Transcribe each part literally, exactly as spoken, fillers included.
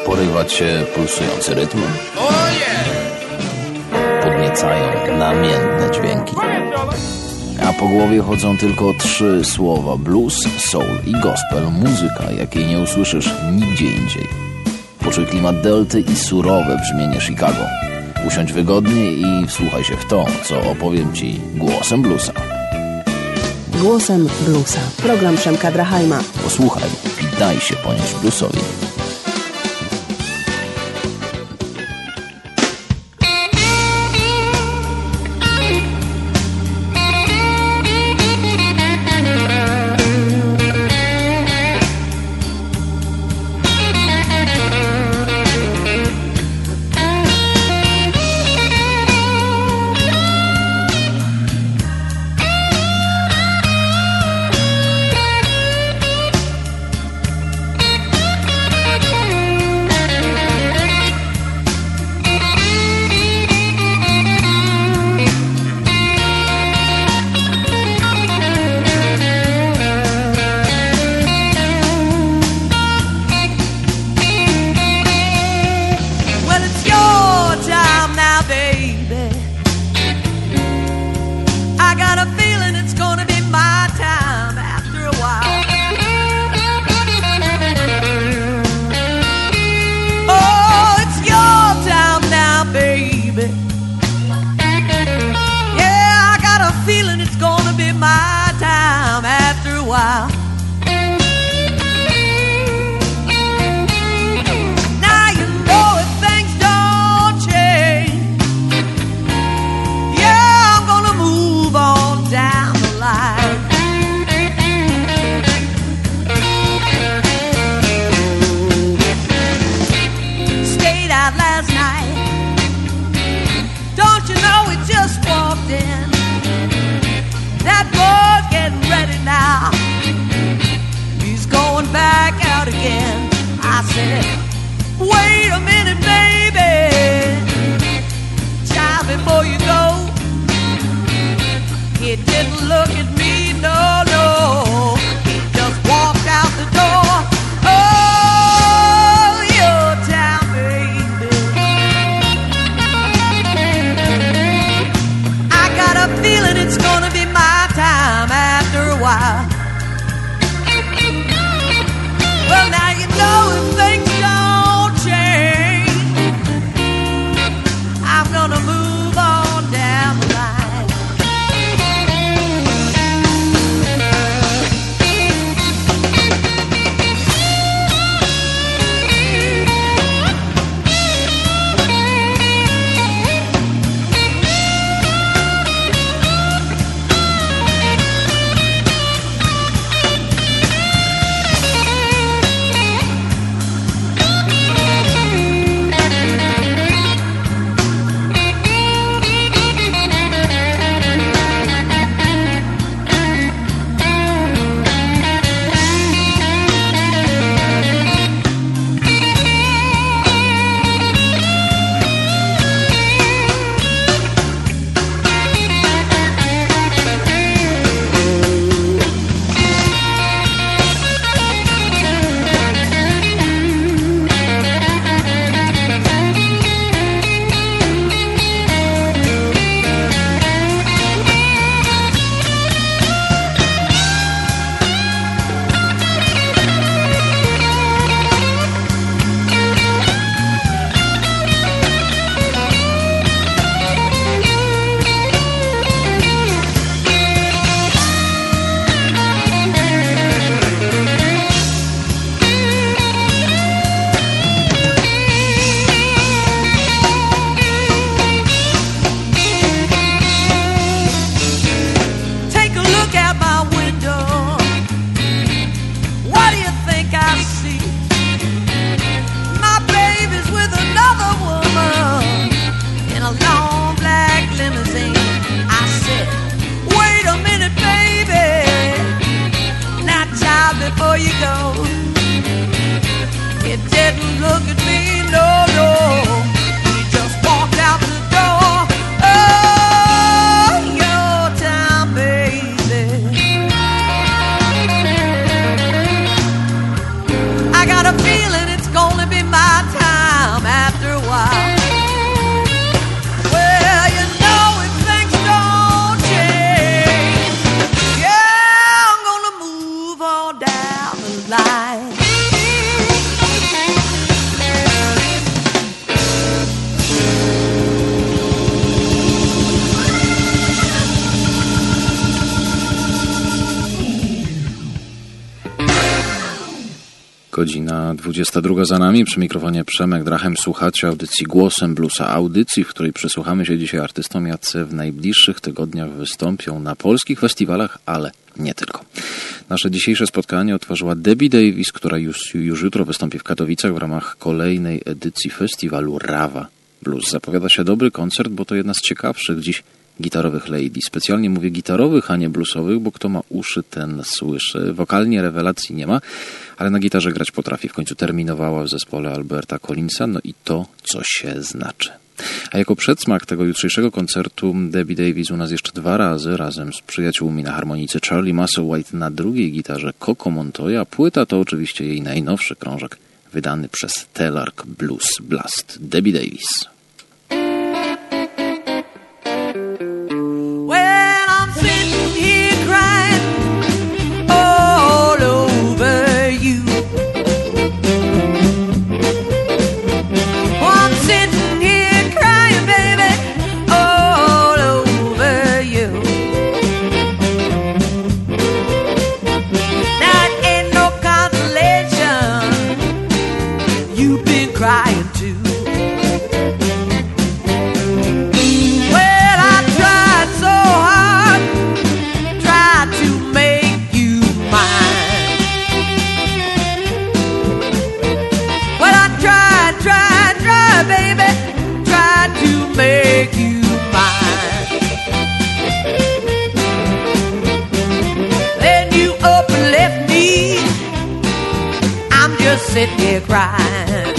Porywać się pulsujące rytmy. Podniecają namiętne dźwięki. A po głowie chodzą tylko trzy słowa: blues, soul i gospel. Muzyka, jakiej nie usłyszysz nigdzie indziej. Poczuj klimat delty i surowe brzmienie Chicago. Usiądź wygodnie i wsłuchaj się w to, co opowiem ci głosem bluesa. Głosem bluesa. Program Przemka Drachajma. Posłuchaj i daj się ponieść bluesowi. got a feeling it's gonna be my time. Godzina dwudziesta druga za nami. Przy mikrofonie Przemek Drachem. Słuchacie audycji Głosem Bluesa. Audycji, w której przysłuchamy się dzisiaj artystom, jacy w najbliższych tygodniach wystąpią na polskich festiwalach, ale nie tylko. Nasze dzisiejsze spotkanie otworzyła Debbie Davis, która już, już jutro wystąpi w Katowicach w ramach kolejnej edycji festiwalu Rawa Blues. Zapowiada się dobry koncert, bo to jedna z ciekawszych dziś gitarowych lady. Specjalnie mówię gitarowych, a nie bluesowych, bo kto ma uszy, ten słyszy. Wokalnie rewelacji nie ma, ale na gitarze grać potrafi. W końcu terminowała w zespole Alberta Collinsa, no i to, co się znaczy. A jako przedsmak tego jutrzejszego koncertu Debbie Davis u nas jeszcze dwa razy, razem z przyjaciółmi na harmonice Charlie Musselwhite, na drugiej gitarze Coco Montoya. Płyta to oczywiście jej najnowszy krążek, wydany przez Telarc Blues Blast. Debbie Davis. Sitting here crying.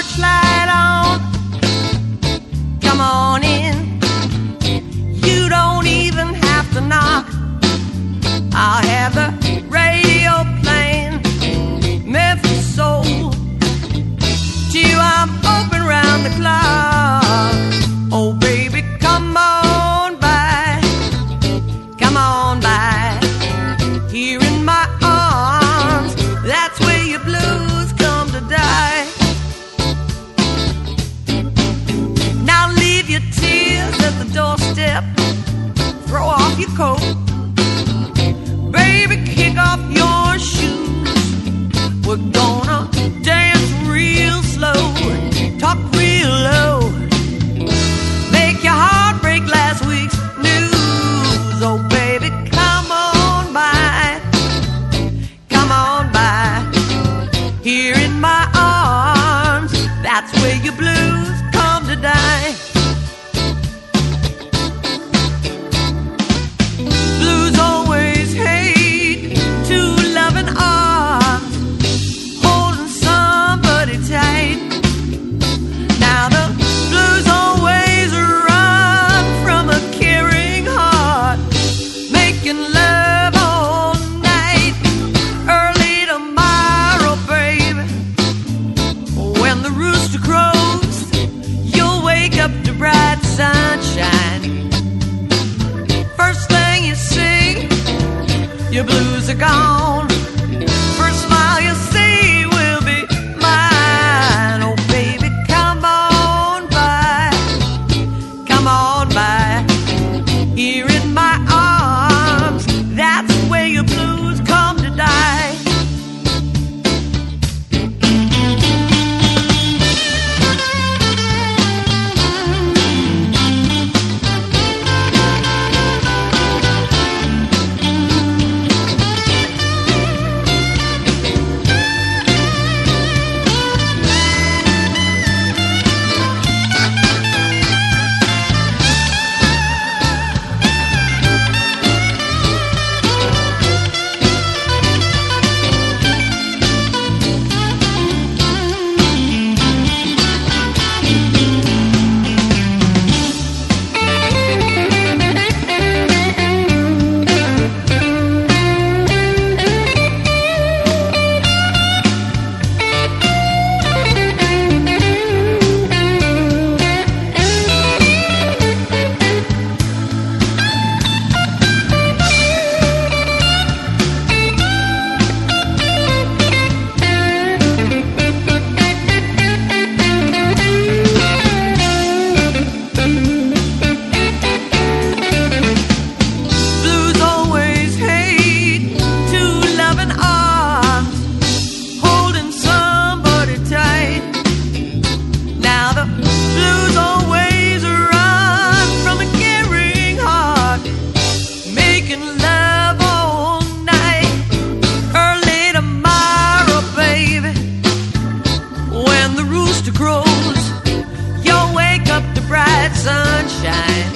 porch light on. Come on in. You don't even have to knock. I'll have the radio playing Memphis soul. To you I'm open round the clock. Oh baby, come on by. Come on by. Here in my arms, that's where your blues come to die. Now leave your tears at the doorstep. Throw off your coat. Baby, kick off your shoes. We're gonna dance real slow, talk real low, make your heart break last week's news. Oh baby, come on by. Come on by. Here in my arms, that's where your blues come to die. Blues always hate two loving arms, holding somebody tight. Now the blues always run from a caring heart, making love all night. Early tomorrow, baby, when the rooster crows, you'll wake up to bright sunshine. First thing you see, your blues are gone. First smile you see will be mine. Oh baby, come on by. Come on by. Here in my arms, that's where your blues come to die. Blues always hate two loving arms, holding somebody tight. Now the blues always run from a caring heart, making love all night. Early tomorrow, baby, when the rooster crows, you'll wake up to bright sunshine.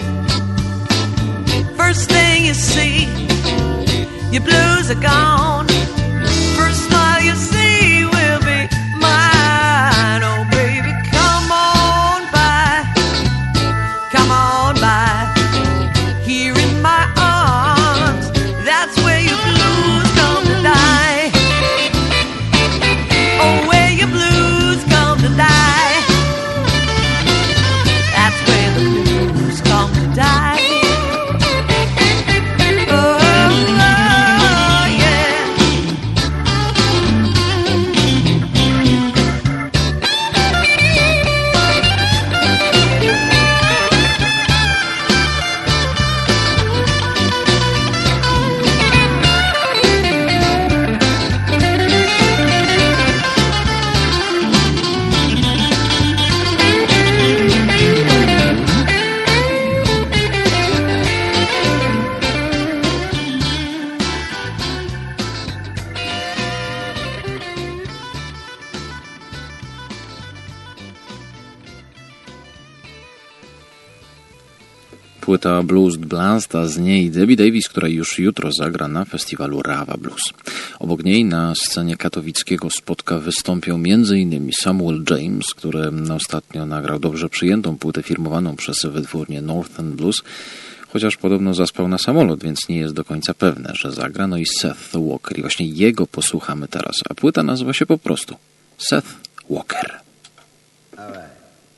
First thing you see, your blues are gone. First smile you see will be mine. Oh baby, come on by. Come on by. Here in my arms, that's where your blues come to die. Oh, where your blues come to die. That's where the blues come to die. Oh, oh, yeah. płyta Blues Blast, a z niej Debbie Davis, która już jutro zagra na festiwalu Rawa Blues. Obok niej na scenie katowickiego spotka wystąpią między innymi Samuel James, który ostatnio nagrał dobrze przyjętą płytę firmowaną przez wytwórnię Northern Blues, chociaż podobno zaspał na samolot, więc nie jest do końca pewne, że zagra. No i Seth Walker, i właśnie jego posłuchamy teraz, a płyta nazywa się po prostu Seth Walker. All right.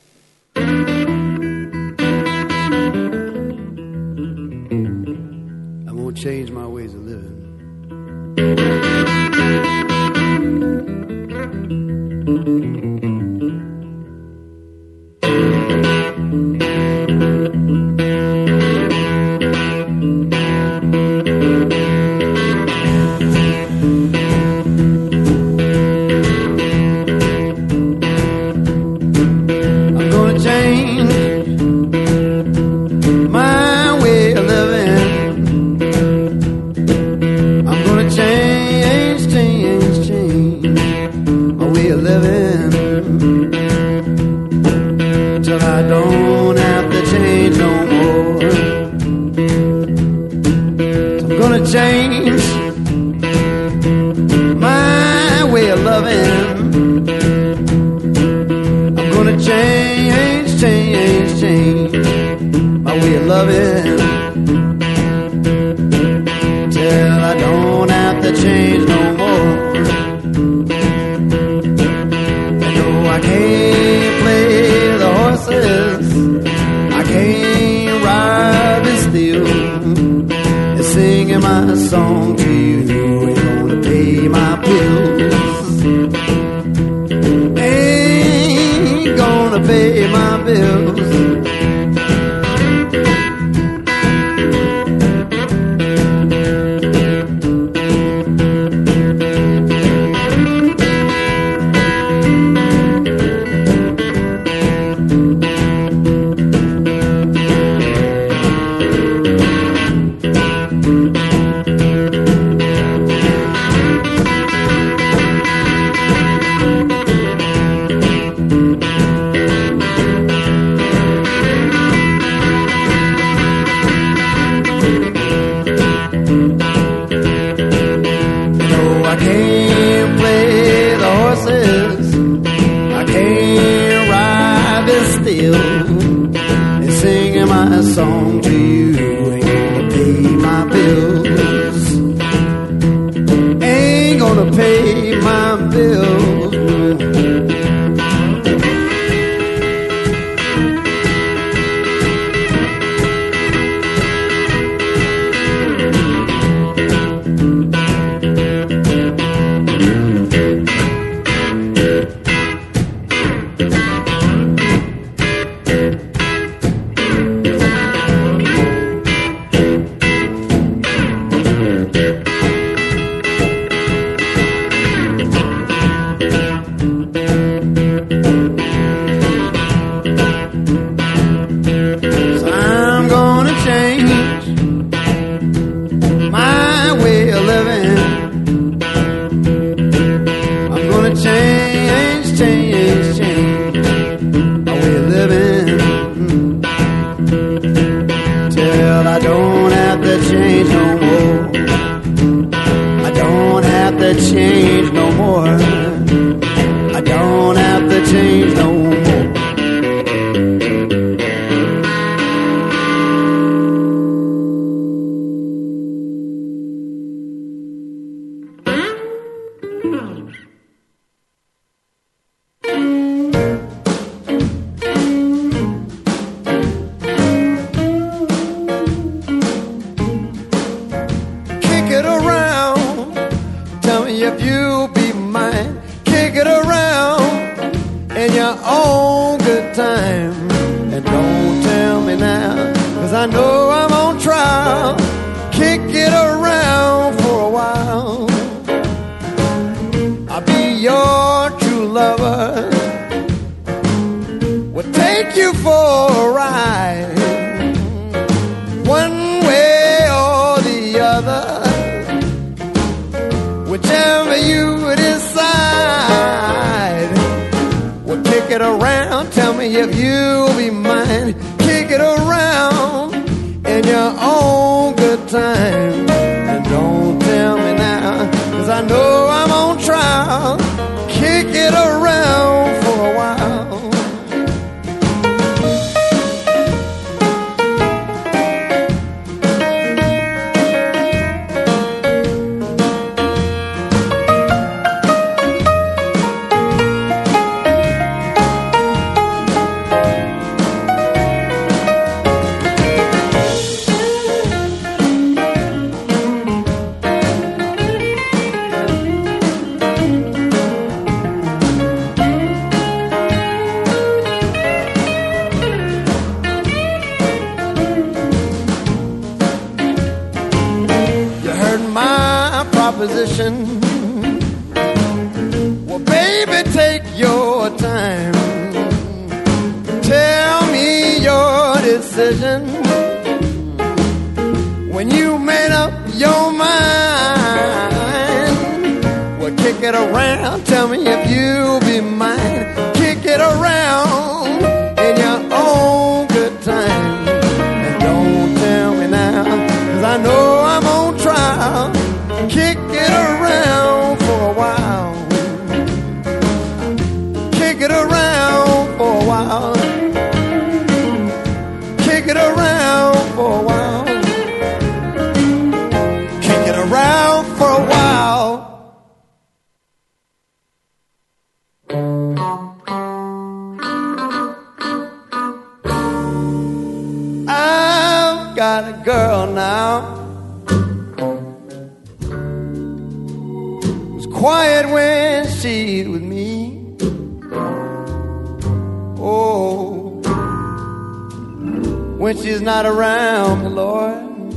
I won't change my ways of living. Change my way of loving. I'm gonna change, change, change my way of loving till I don't have to change no more. I know I can't play the horses, I can't ride and steal. Singing my song to you ain't gonna pay my bills. Ain't gonna pay my bills. Song to you ain't gonna pay my bills. Ain't gonna pay my bills. Kick it around, tell me if you'll be mine. Kick it around, in your own good time. And don't tell me now, 'cause I know I'm on trial. Kick it around for a while. Well, baby, take your time. Tell me your decision. When you made up your mind, well, kick it around. Tell me if you'll be mine. Kick it around in your own good time. And don't tell me now, 'cause I know I'm on trial. Kick it around for a while. Kick it around for a while. Kick it around for a while. Kick it around for a while. I've got a girl now, quiet when she's with me. Oh, when she's not around me, Lord,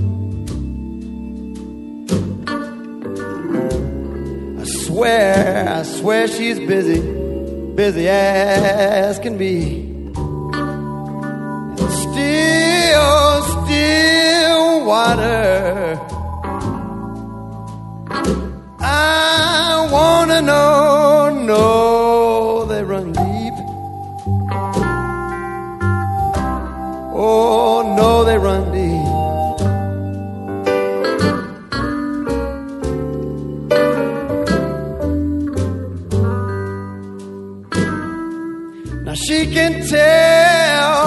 I swear, I swear she's busy, busy as can be. And still, still water, I wanna know, no, they run deep. Oh, no, they run deep. Now she can tell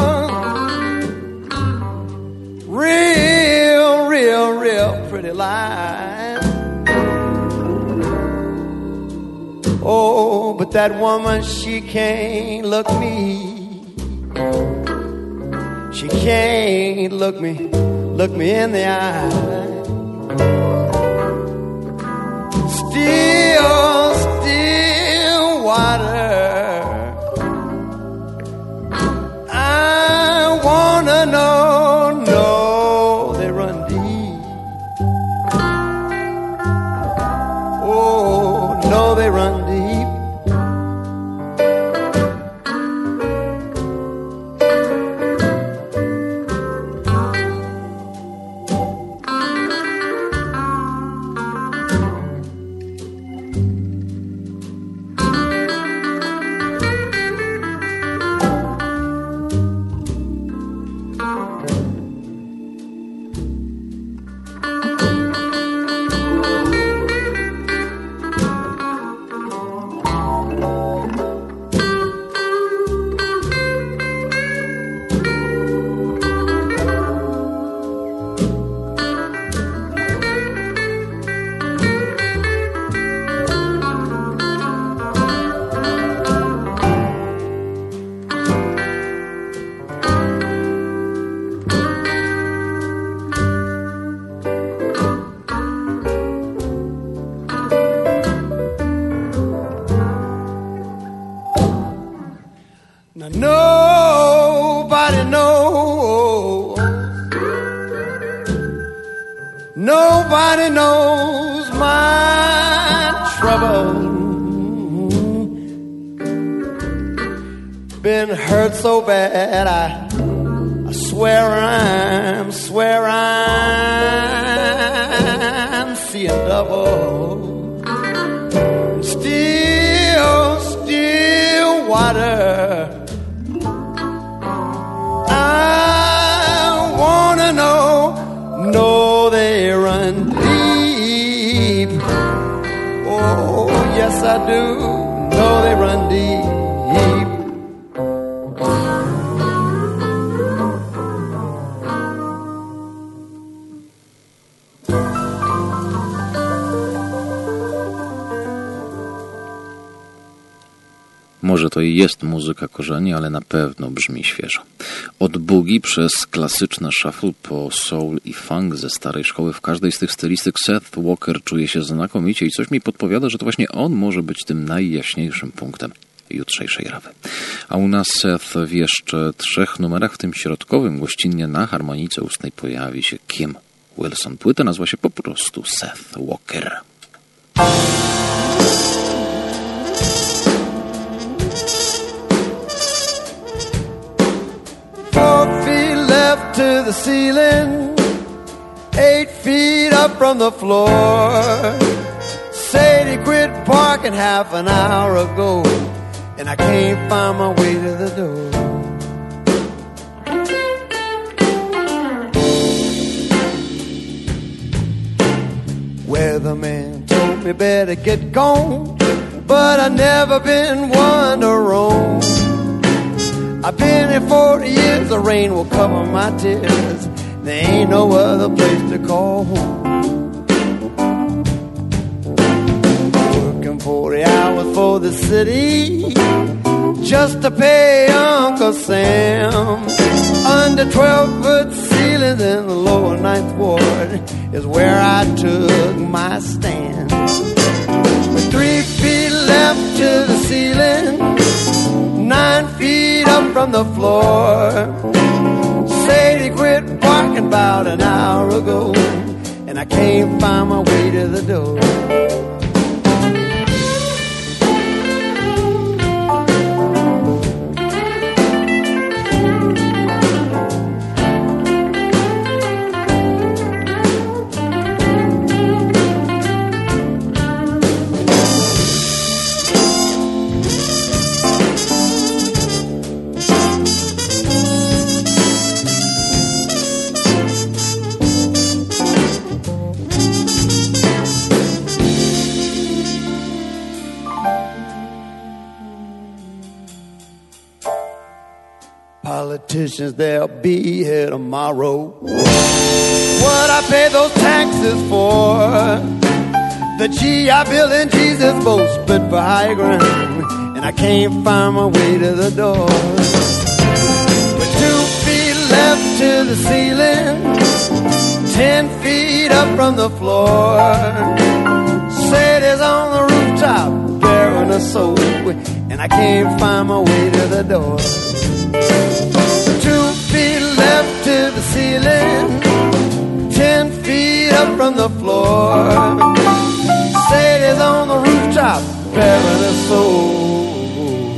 real, real, real pretty lies. Oh, but that woman, she can't look me. She can't look me, look me in the eye. Still, still water, I wanna know, no, they run deep. Oh, no, they run deep. Nobody knows, nobody knows my trouble. Been hurt so bad, I, I swear I'm, swear I'm seeing double. Still, still water, I wanna know, yes I do, know they run deep. Może to i jest muzyka korzeni, ale na pewno brzmi świeżo. Od boogie przez klasyczne shuffle po soul i funk ze starej szkoły w każdej z tych stylistyk Seth Walker czuje się znakomicie i coś mi podpowiada, że to właśnie on może być tym najjaśniejszym punktem jutrzejszej rawy. A u nas Seth w jeszcze trzech numerach, w tym środkowym gościnnie na harmonice ustnej pojawi się Kim Wilson. Płyta nazywa się po prostu Seth Walker. Four feet left to the ceiling, eight feet up from the floor. Sadie quit parking half an hour ago, and I can't find my way to the door. Weatherman told me better get gone, but I never been one to roam. I've been here forty years, the rain will cover my tears. There ain't no other place to call home. Working forty hours for the city just to pay Uncle Sam. Under twelve foot ceilings in the lower ninth ward is where I took my stand. With three feet left to the ceiling, nine feet up from the floor. Sadie quit barking about an hour ago, and I can't find my way to the door. Politicians, they'll be here tomorrow. What I pay those taxes for? The G I Bill and Jesus both split for high ground, and I can't find my way to the door. With two feet left to the ceiling, ten feet up from the floor. Sadie's on the rooftop, bearing a soul, and I can't find my way to the door. Two feet left to the ceiling, ten feet up from the floor. Sadie's on the rooftop, bearing a soul,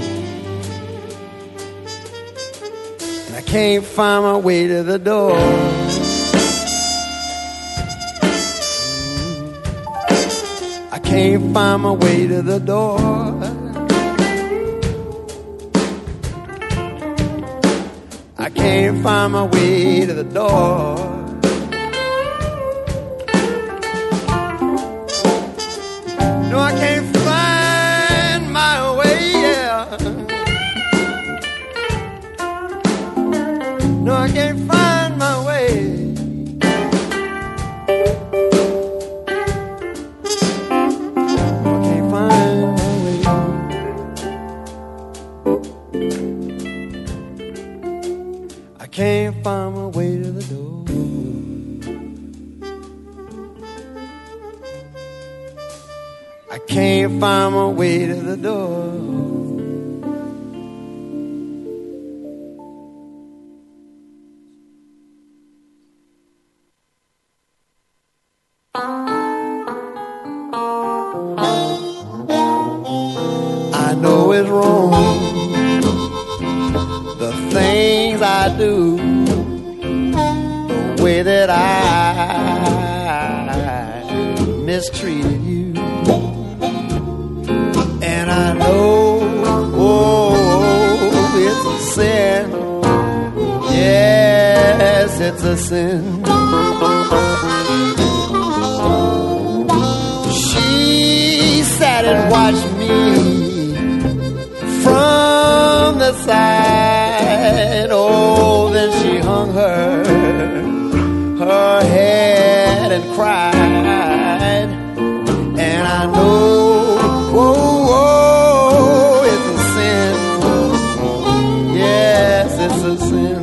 and I can't find my way to the door. I can't find my way to the door. I can't find my way to the door. No, I can't find my way, yeah. No, I can't find my way. Can't find my way to the door. I can't find my way to the door. I know it's wrong, the things I do, the way that I mistreated you. And I know, oh, it's a sin. Yes, it's a sin. She sat and watched me side. Oh, then she hung her her head and cried. And I know, whoa, whoa, it's a sin. Yes, it's a sin.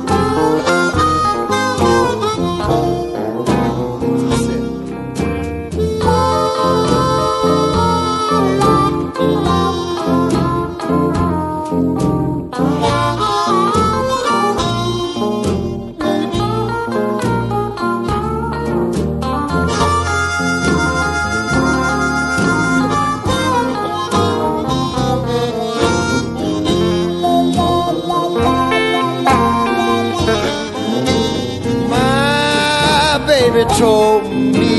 Told me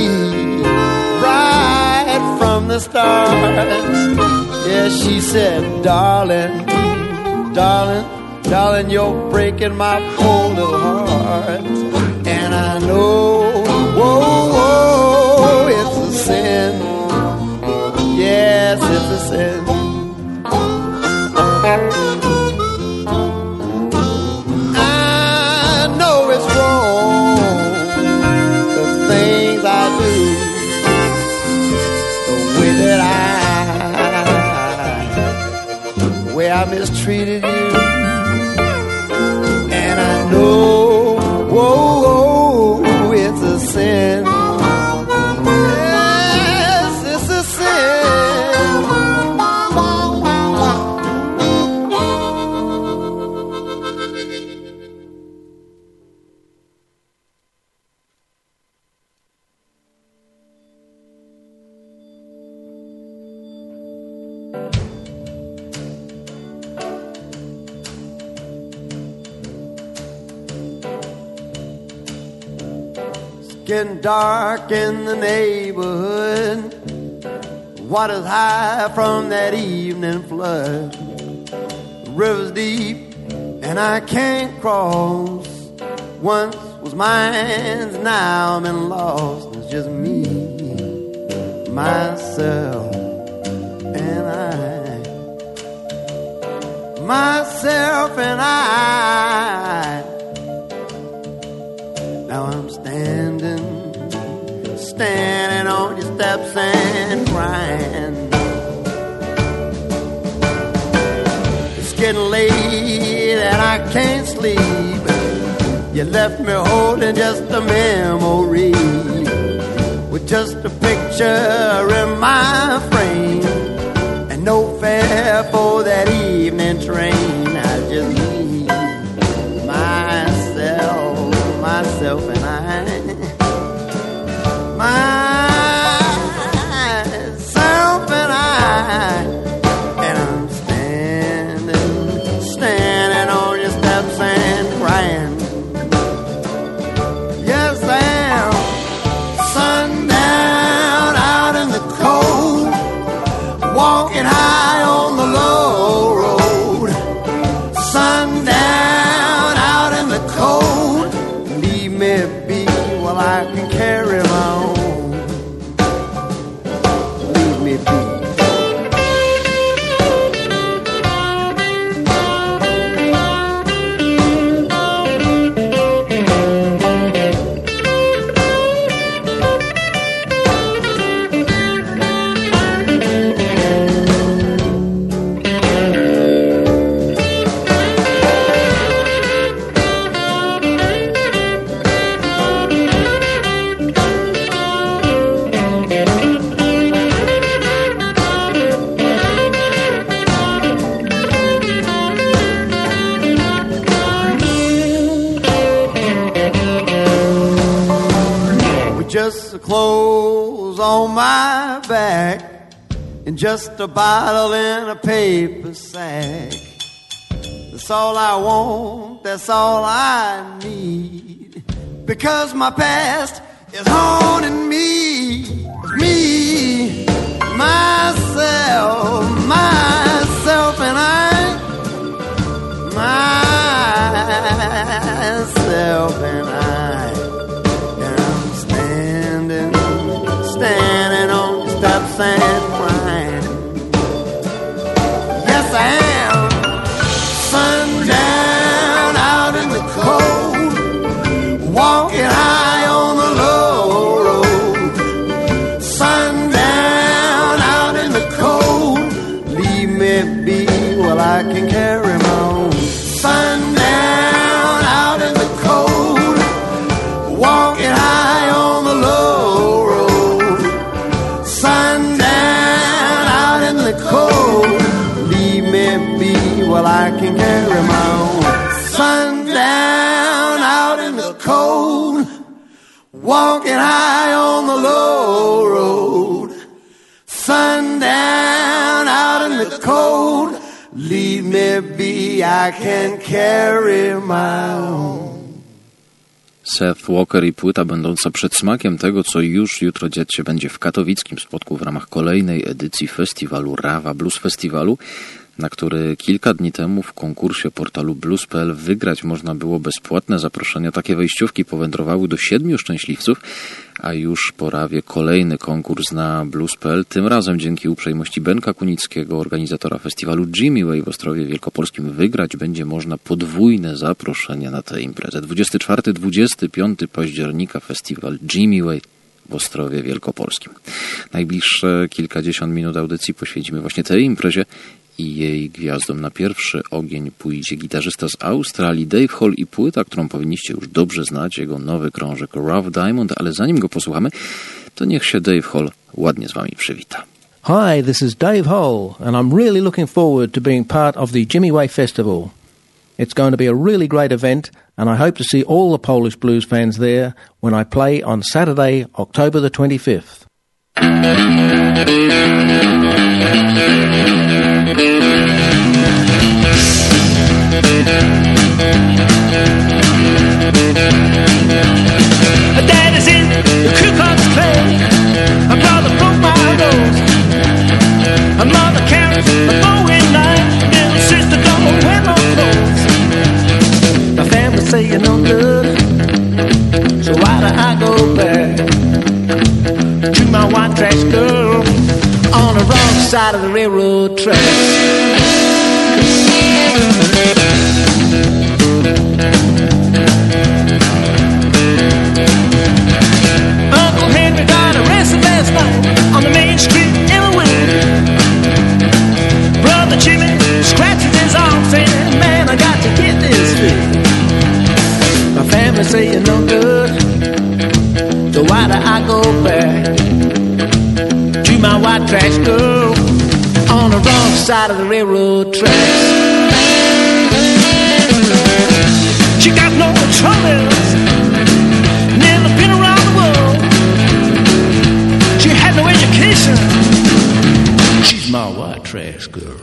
right from the start. Yeah, she said, darling, darling, darling, you're breaking my poor little heart. And I know, whoa, whoa, it's a sin. Yes, it's a sin. I know it's wrong, things I do, the way that I, the way I mistreated you, and I know, whoa, whoa, it's a sin. Yes, it's a sin. Getting dark in the neighborhood. Water's high from that evening flood. The river's deep and I can't cross. Once was mine, now I'm in lost. It's just me, myself, and I. Myself and I. Now I'm standing, standing on your steps and crying. It's getting late and I can't sleep. You left me holding just a memory, with just a picture in my frame, and no fare for that evening train. I just need myself, myself and I, myself and I, and I'm standing, standing on your steps and crying. Yes, I am. Sundown out in the cold, walking high on the low road. Sundown out in the cold, leave me be while I can carry my own. Leave me be. Just the clothes on my back, and just a bottle in a paper sack. That's all I want, that's all I need, because my past is haunting me. Me, myself, myself and I, myself and I. Standing on the steps and crying. Yes, I am. walking high on the low road. Sundown out in the cold, leave me be, I can carry my own. Seth Walker i płyta będąca przedsmakiem tego, co już jutro dziać się będzie w katowickim Spodku w ramach kolejnej edycji festiwalu Rawa Blues Festiwalu, na który kilka dni temu w konkursie portalu blues kropka p l wygrać można było bezpłatne zaproszenia. Takie wejściówki powędrowały do siedmiu szczęśliwców, a już po Rawie kolejny konkurs na blues kropka p l. Tym razem dzięki uprzejmości Benka Kunickiego, organizatora festiwalu Jimmy Way w Ostrowie Wielkopolskim, wygrać będzie można podwójne zaproszenia na tę imprezę. dwudziestego czwartego do dwudziestego piątego października festiwal Jimmy Way w Ostrowie Wielkopolskim. Najbliższe kilkadziesiąt minut audycji poświęcimy właśnie tej imprezie i jej gwiazdom. Na pierwszy ogień pójdzie gitarzysta z Australii Dave Hall i płyta, którą powinniście już dobrze znać, jego nowy krążek Rough Diamond, ale zanim go posłuchamy, to niech się Dave Hall ładnie z wami przywita. Hi, this is Dave Hall, and I'm really looking forward to being part of the Jimmy Way Festival. It's going to be a really great event, and I hope to see all the Polish blues fans there when I play on Saturday, October the twenty-fifth. Daddy's in the Ku Klux Klan. My brother broke my nose. My mother carries a Bowie knife. Little sister don't wear no clothes. My family say you're no good, so why do I go back to my white trash girl on the wrong side of the railroad tracks? Uncle Henry got arrested last night on the main street in a wheel. Brother Jimmy scratches his arm saying, man, I got to get this fixed. My family say you're no good, so why do I go back to my white trash girl on the wrong side of the railroad tracks? She got no troubles, never been around the world. She had no education, she's my white trash girl.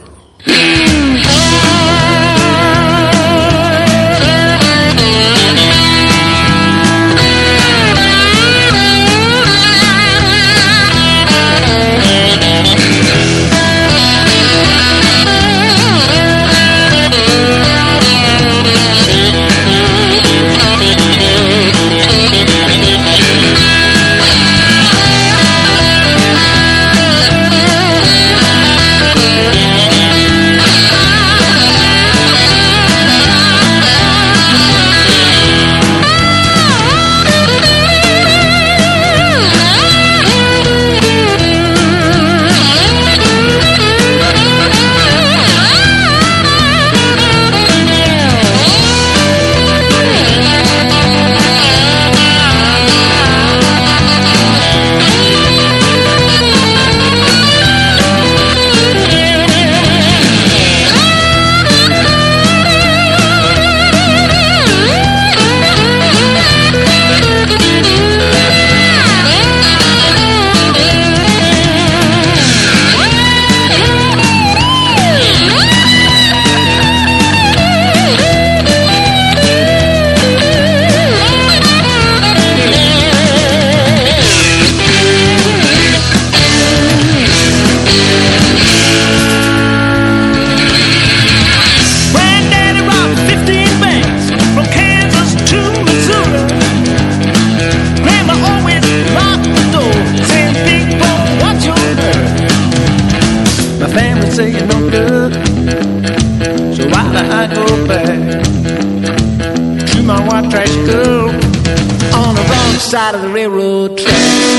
Side of the railroad track.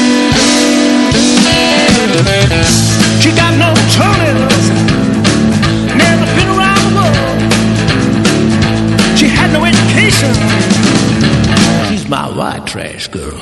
She got no toenails, never been around the world. She had no education, she's my white trash girl.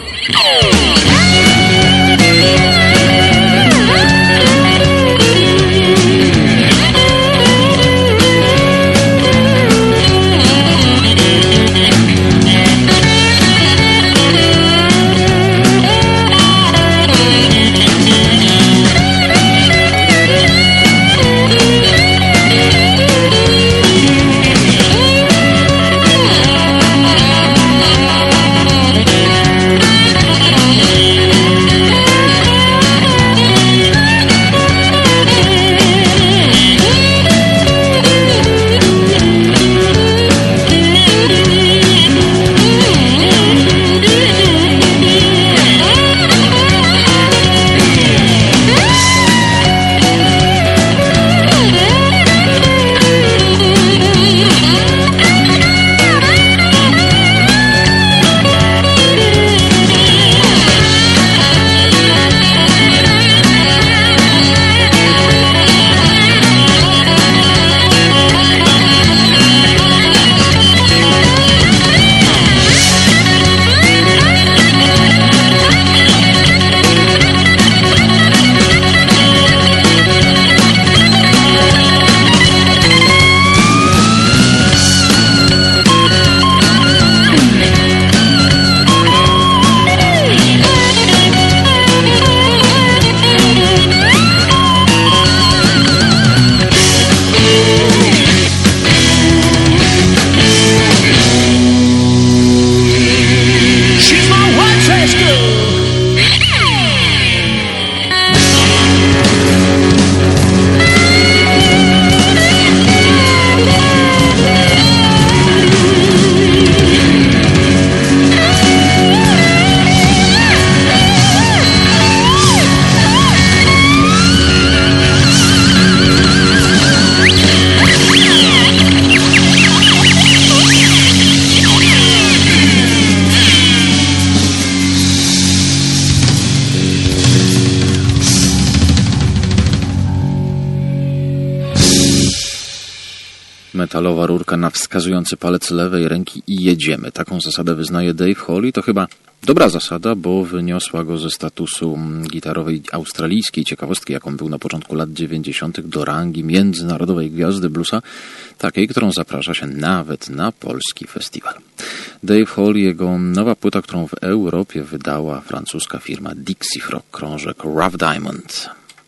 metalowa rurka na wskazujący palec lewej ręki i jedziemy. Taką zasadę wyznaje Dave Hall i to chyba dobra zasada, bo wyniosła go ze statusu gitarowej australijskiej ciekawostki, jaką był na początku lat dziewięćdziesiątych, do rangi międzynarodowej gwiazdy bluesa, takiej, którą zaprasza się nawet na polski festiwal. Dave Hall i jego nowa płyta, którą w Europie wydała francuska firma Dixie Frog, krążek Rough Diamond.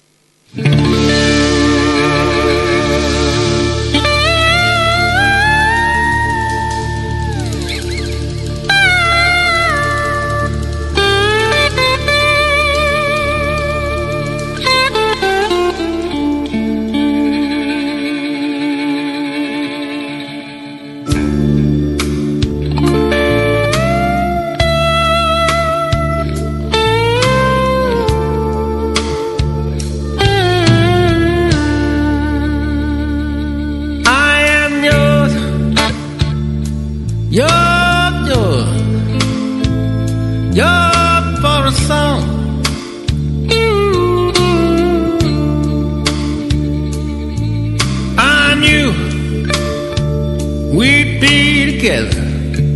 We'd be together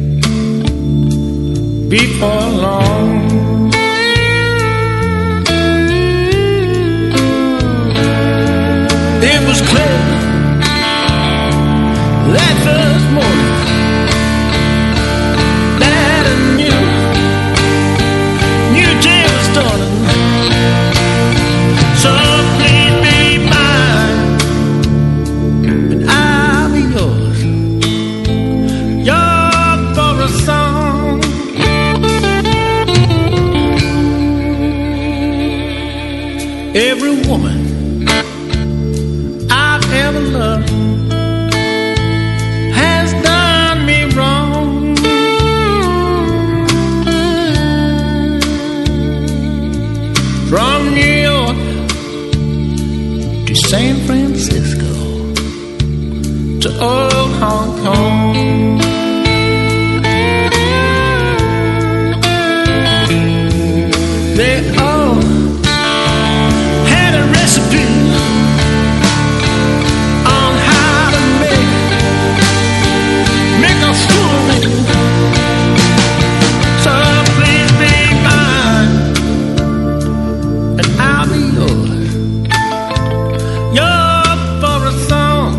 before long. It was clear that first morning that I knew, new day was dawning. So please be mine, and I'll be yours. Yours for a song. Every woman I've ever loved has done me wrong. From New York to San Francisco to old Hong Kong, they all had a recipe on how to make make a fool of me. So please be mine, and I'll be yours. Yours for a song.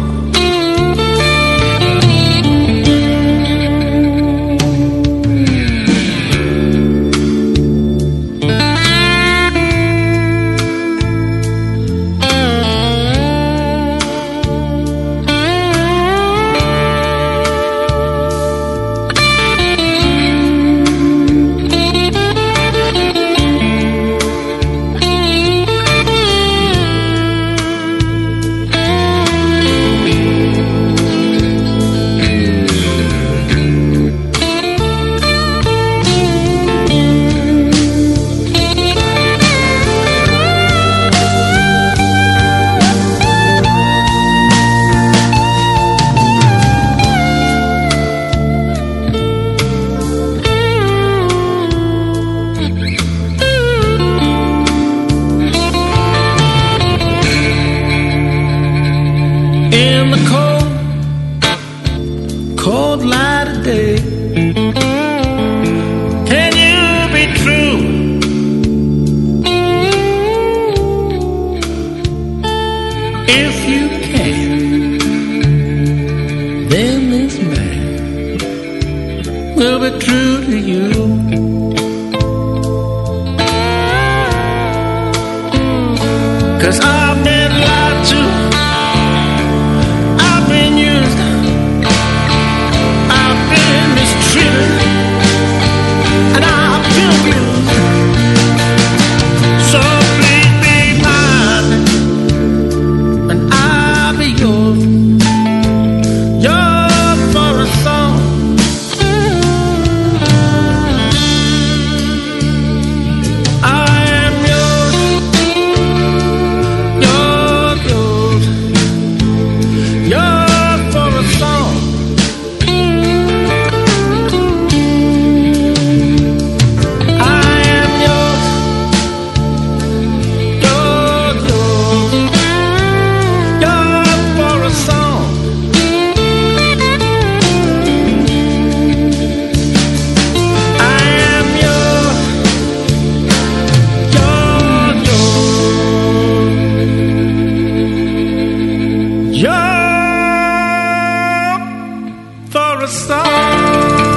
In the cold, cold light of day, can you be true? If you can, then this man will be true to you. 'Cause I've been lied to, I've been used, I've been mistreated, and I've been abused. So please be mine, and I'll be yours. Yours for a song. I am yours, yours, yours. you're a star.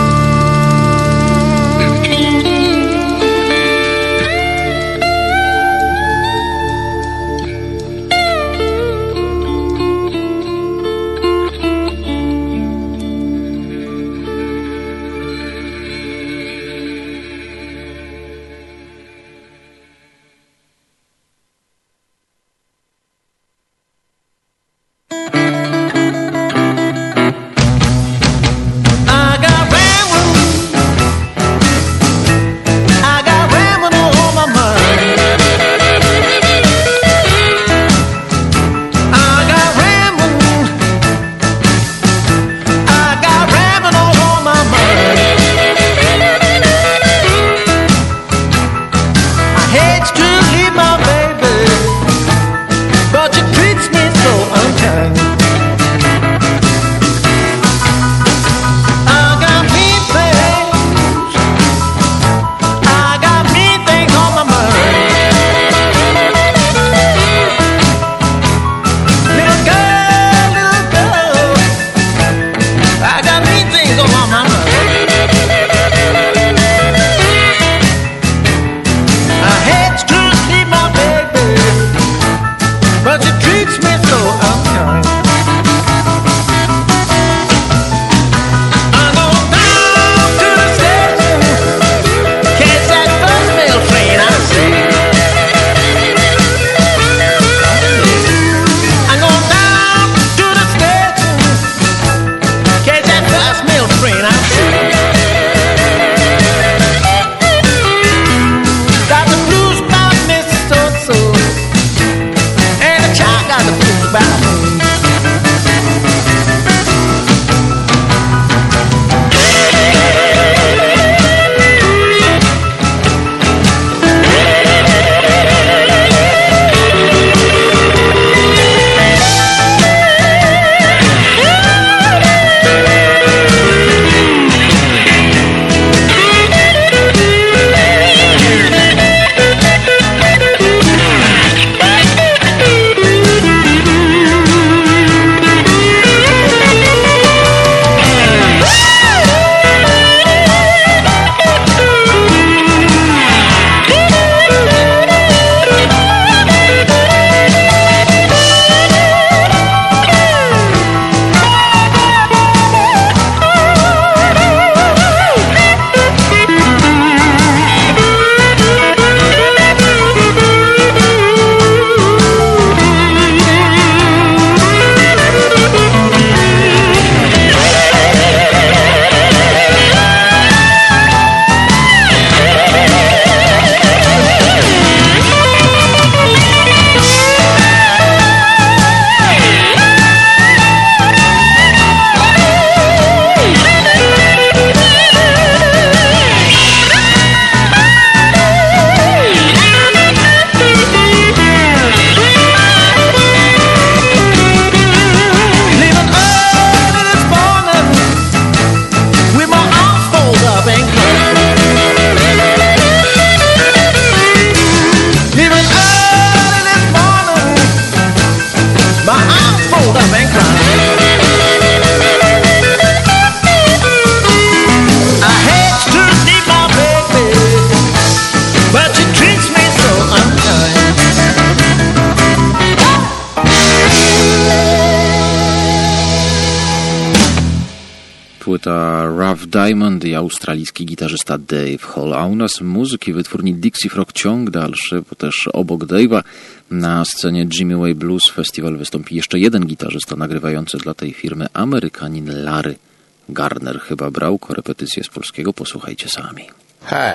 Płyta Rough Diamond i australijski gitarzysta Dave Hall, a u nas muzyki wytwórni Dixie Frog ciąg dalszy, bo też obok Dave'a na scenie Jimmy Way Blues Festival wystąpi jeszcze jeden gitarzysta nagrywający dla tej firmy, Amerykanin Larry Garner. Chyba brał korepetycję z polskiego, posłuchajcie sami. Hi,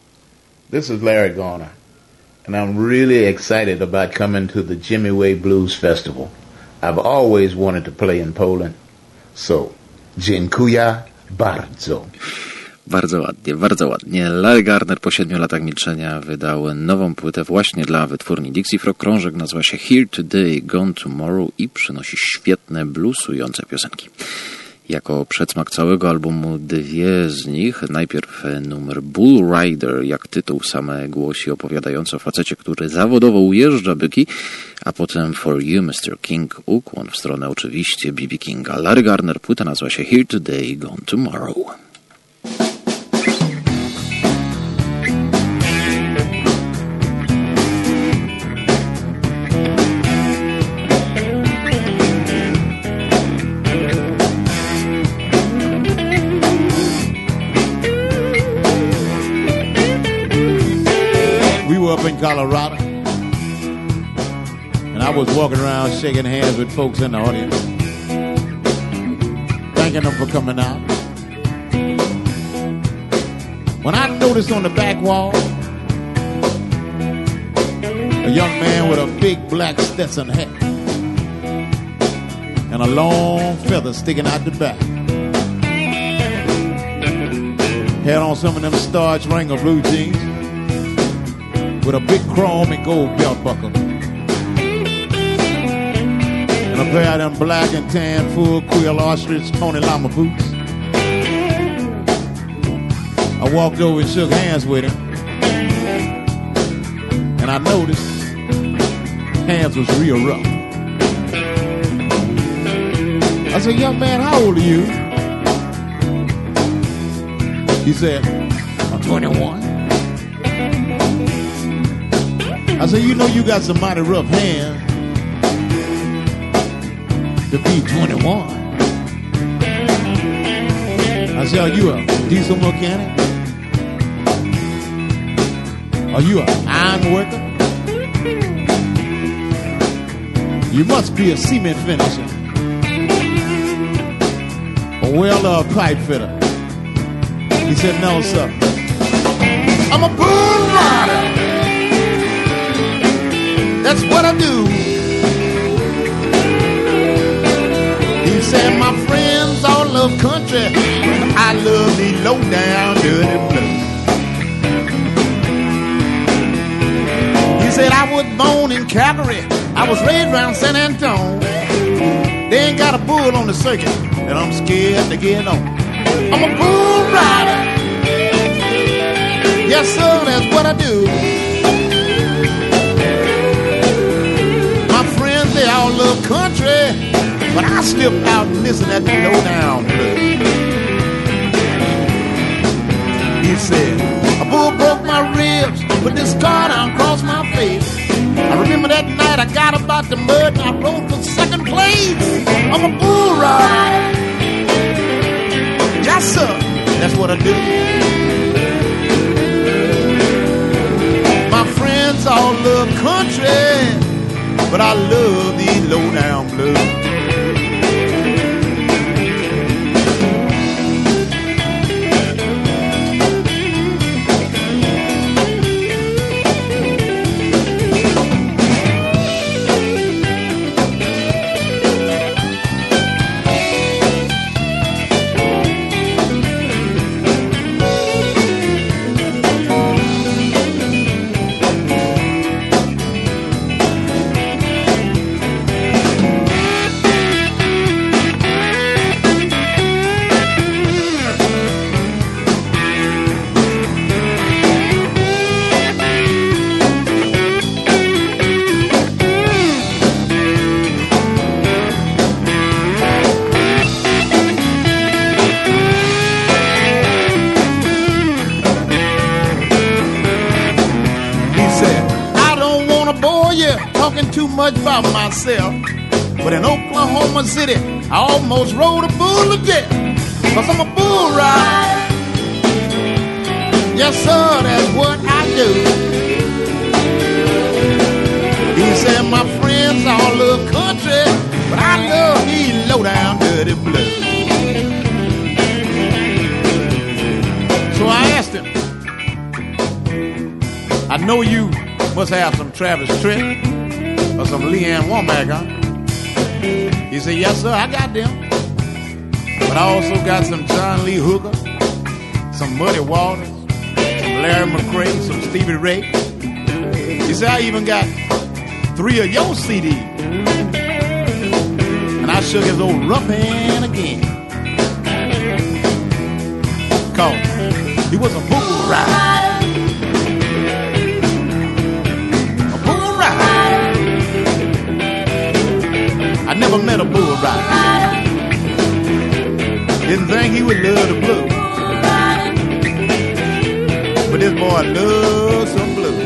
this is Larry Garner and I'm really excited about coming to the Jimmy Way Blues Festival. I've always wanted to play in Poland, so dziękuję bardzo. Bardzo ładnie, bardzo ładnie. Larry Garner po siedmiu latach milczenia wydał nową płytę właśnie dla wytwórni Dixie Frog. Krążek nazywa się Here Today, Gone Tomorrow i przynosi świetne bluesujące piosenki. Jako przedsmak całego albumu dwie z nich. Najpierw numer Bull Rider, jak tytuł same głosi, opowiadający o facecie, który zawodowo ujeżdża byki, a potem For You, mister King, ukłon w stronę oczywiście B B Kinga. Larry Garner, płyta nazywa się Here Today, Gone Tomorrow. Up in Colorado, and I was walking around shaking hands with folks in the audience, thanking them for coming out. When I noticed on the back wall a young man with a big black Stetson hat and a long feather sticking out the back, had on some of them starch Wrangler blue jeans with a big chrome and gold belt buckle, and a pair of them black and tan full quill ostrich pony llama boots. I walked over and shook hands with him, and I noticed hands was real rough. I said, young man, how old are you? He said, I'm twenty-one. I said, you know you got some mighty rough hands to be twenty-one. I said, are you a diesel mechanic? Are you an iron worker? You must be a cement finisher, a welder or a pipe fitter. He said, no, sir. I'm a bull rider. That's what I do. He said, my friends all love country, but I love the low down dirty blues. He said, I was born in Calgary, I was raised around San Antonio. They ain't got a bull on the circuit, and I'm scared to get on. I'm a bull rider. Yes, sir, that's what I do. They all love country, but I slip out and listen at the low down blues. He said, a bull broke my ribs, put this scar down across my face. I remember that night I got about the mud and I rode for second place. I'm a bull rider. Yes, sir, that's what I do. My friends all love country, but I love these low-down blues. Too much about myself, but in Oklahoma City I almost rode a bull to death, cause I'm a bull rider. Yes sir, that's what I do. He said my friends all love country, but I love these low down dirty blues. So I asked him, I know you must have some Travis Tritt or some Leanne Womack, huh? He said, yes, sir, I got them. But I also got some John Lee Hooker, some Muddy Waters, some Larry McCray, some Stevie Ray. He said, I even got three of your C Ds. And I shook his old rough hand again. He was a bull rider. A bull rider. I never met a bull rider. Didn't think he would love the blue. But this boy loves some blue.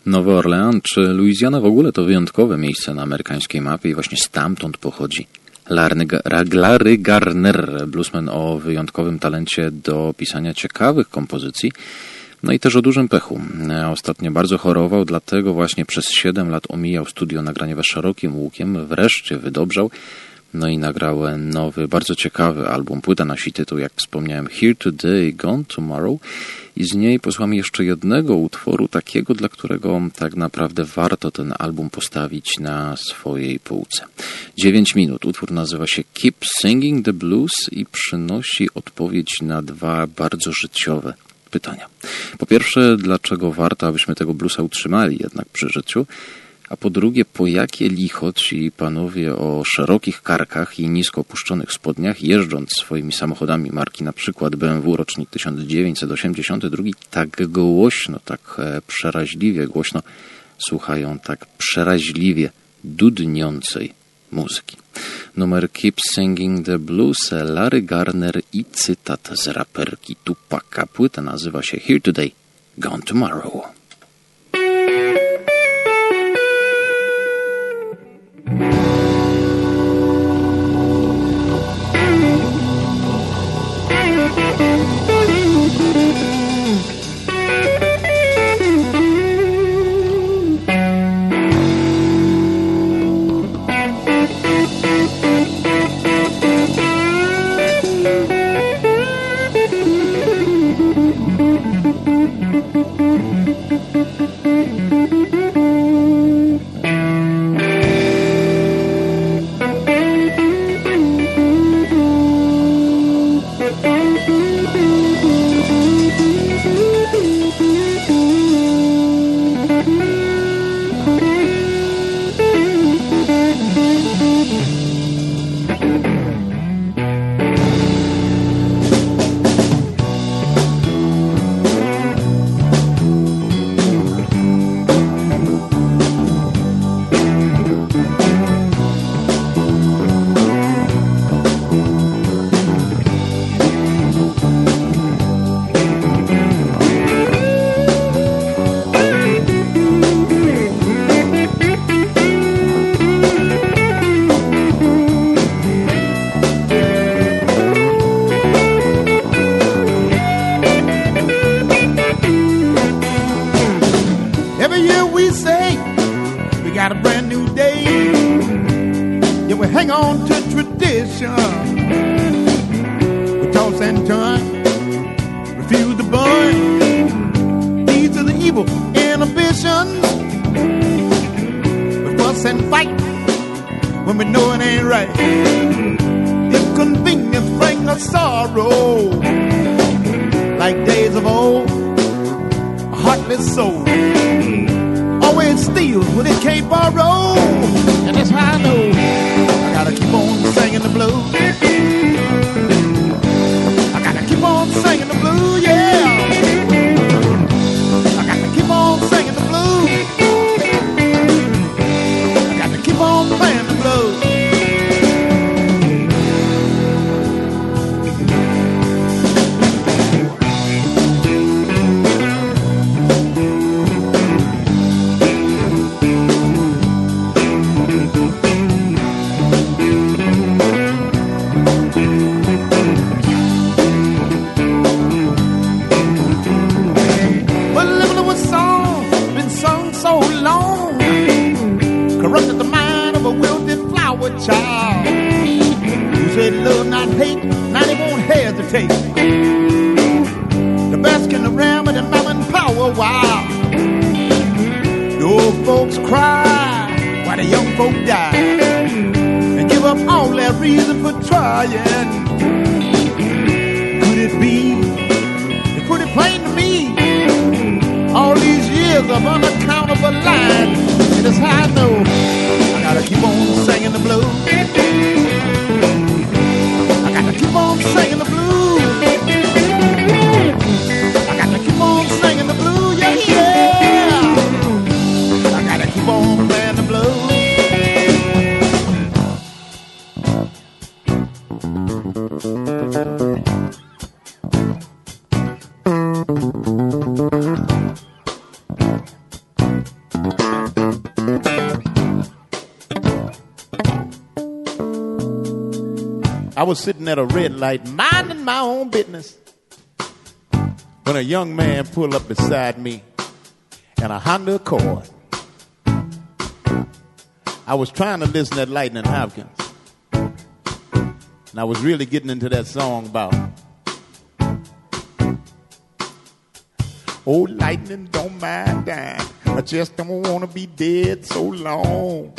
Nowy Orlean czy Luizjana w ogóle to wyjątkowe miejsce na amerykańskiej mapie i właśnie stamtąd pochodzi Larry Garner, bluesman o wyjątkowym talencie do pisania ciekawych kompozycji, no i też o dużym pechu. Ostatnio bardzo chorował, dlatego właśnie przez siedem lat omijał studio nagraniowe szerokim łukiem, wreszcie wydobrzał, no i nagrał nowy, bardzo ciekawy album. Płyta nosi tytuł, jak wspomniałem, Here Today, Gone Tomorrow i z niej posłamy jeszcze jednego utworu, takiego, dla którego tak naprawdę warto ten album postawić na swojej półce. Dziewięć minut. Utwór nazywa się Keep Singing the Blues i przynosi odpowiedź na dwa bardzo życiowe pytania. Po pierwsze, dlaczego warto, abyśmy tego bluesa utrzymali jednak przy życiu? A po drugie, po jakie licho ci panowie o szerokich karkach i nisko opuszczonych spodniach, jeżdżąc swoimi samochodami marki na przykład B M W rocznik tysiąc dziewięćset osiemdziesiąty drugi, tak głośno, tak przeraźliwie głośno słuchają tak przeraźliwie dudniącej muzyki. Numer Keep Singing the Blues, Larry Garner i cytat z raperki Tupaca. Płyta nazywa się Here Today, Gone Tomorrow. I was sitting at a red light, minding my own business, when a young man pulled up beside me in a Honda Accord. I was trying to listen to Lightning Hopkins, and I was really getting into that song about, oh, lightning don't mind dying, I just don't want to be dead so long.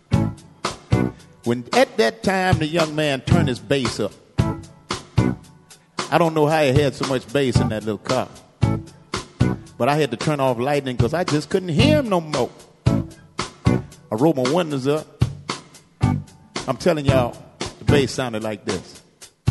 When at that time the young man turned his bass up, I don't know how he had so much bass in that little car, but I had to turn off Lightning because I just couldn't hear him no more. I rolled my windows up. I'm telling y'all, the bass sounded like this.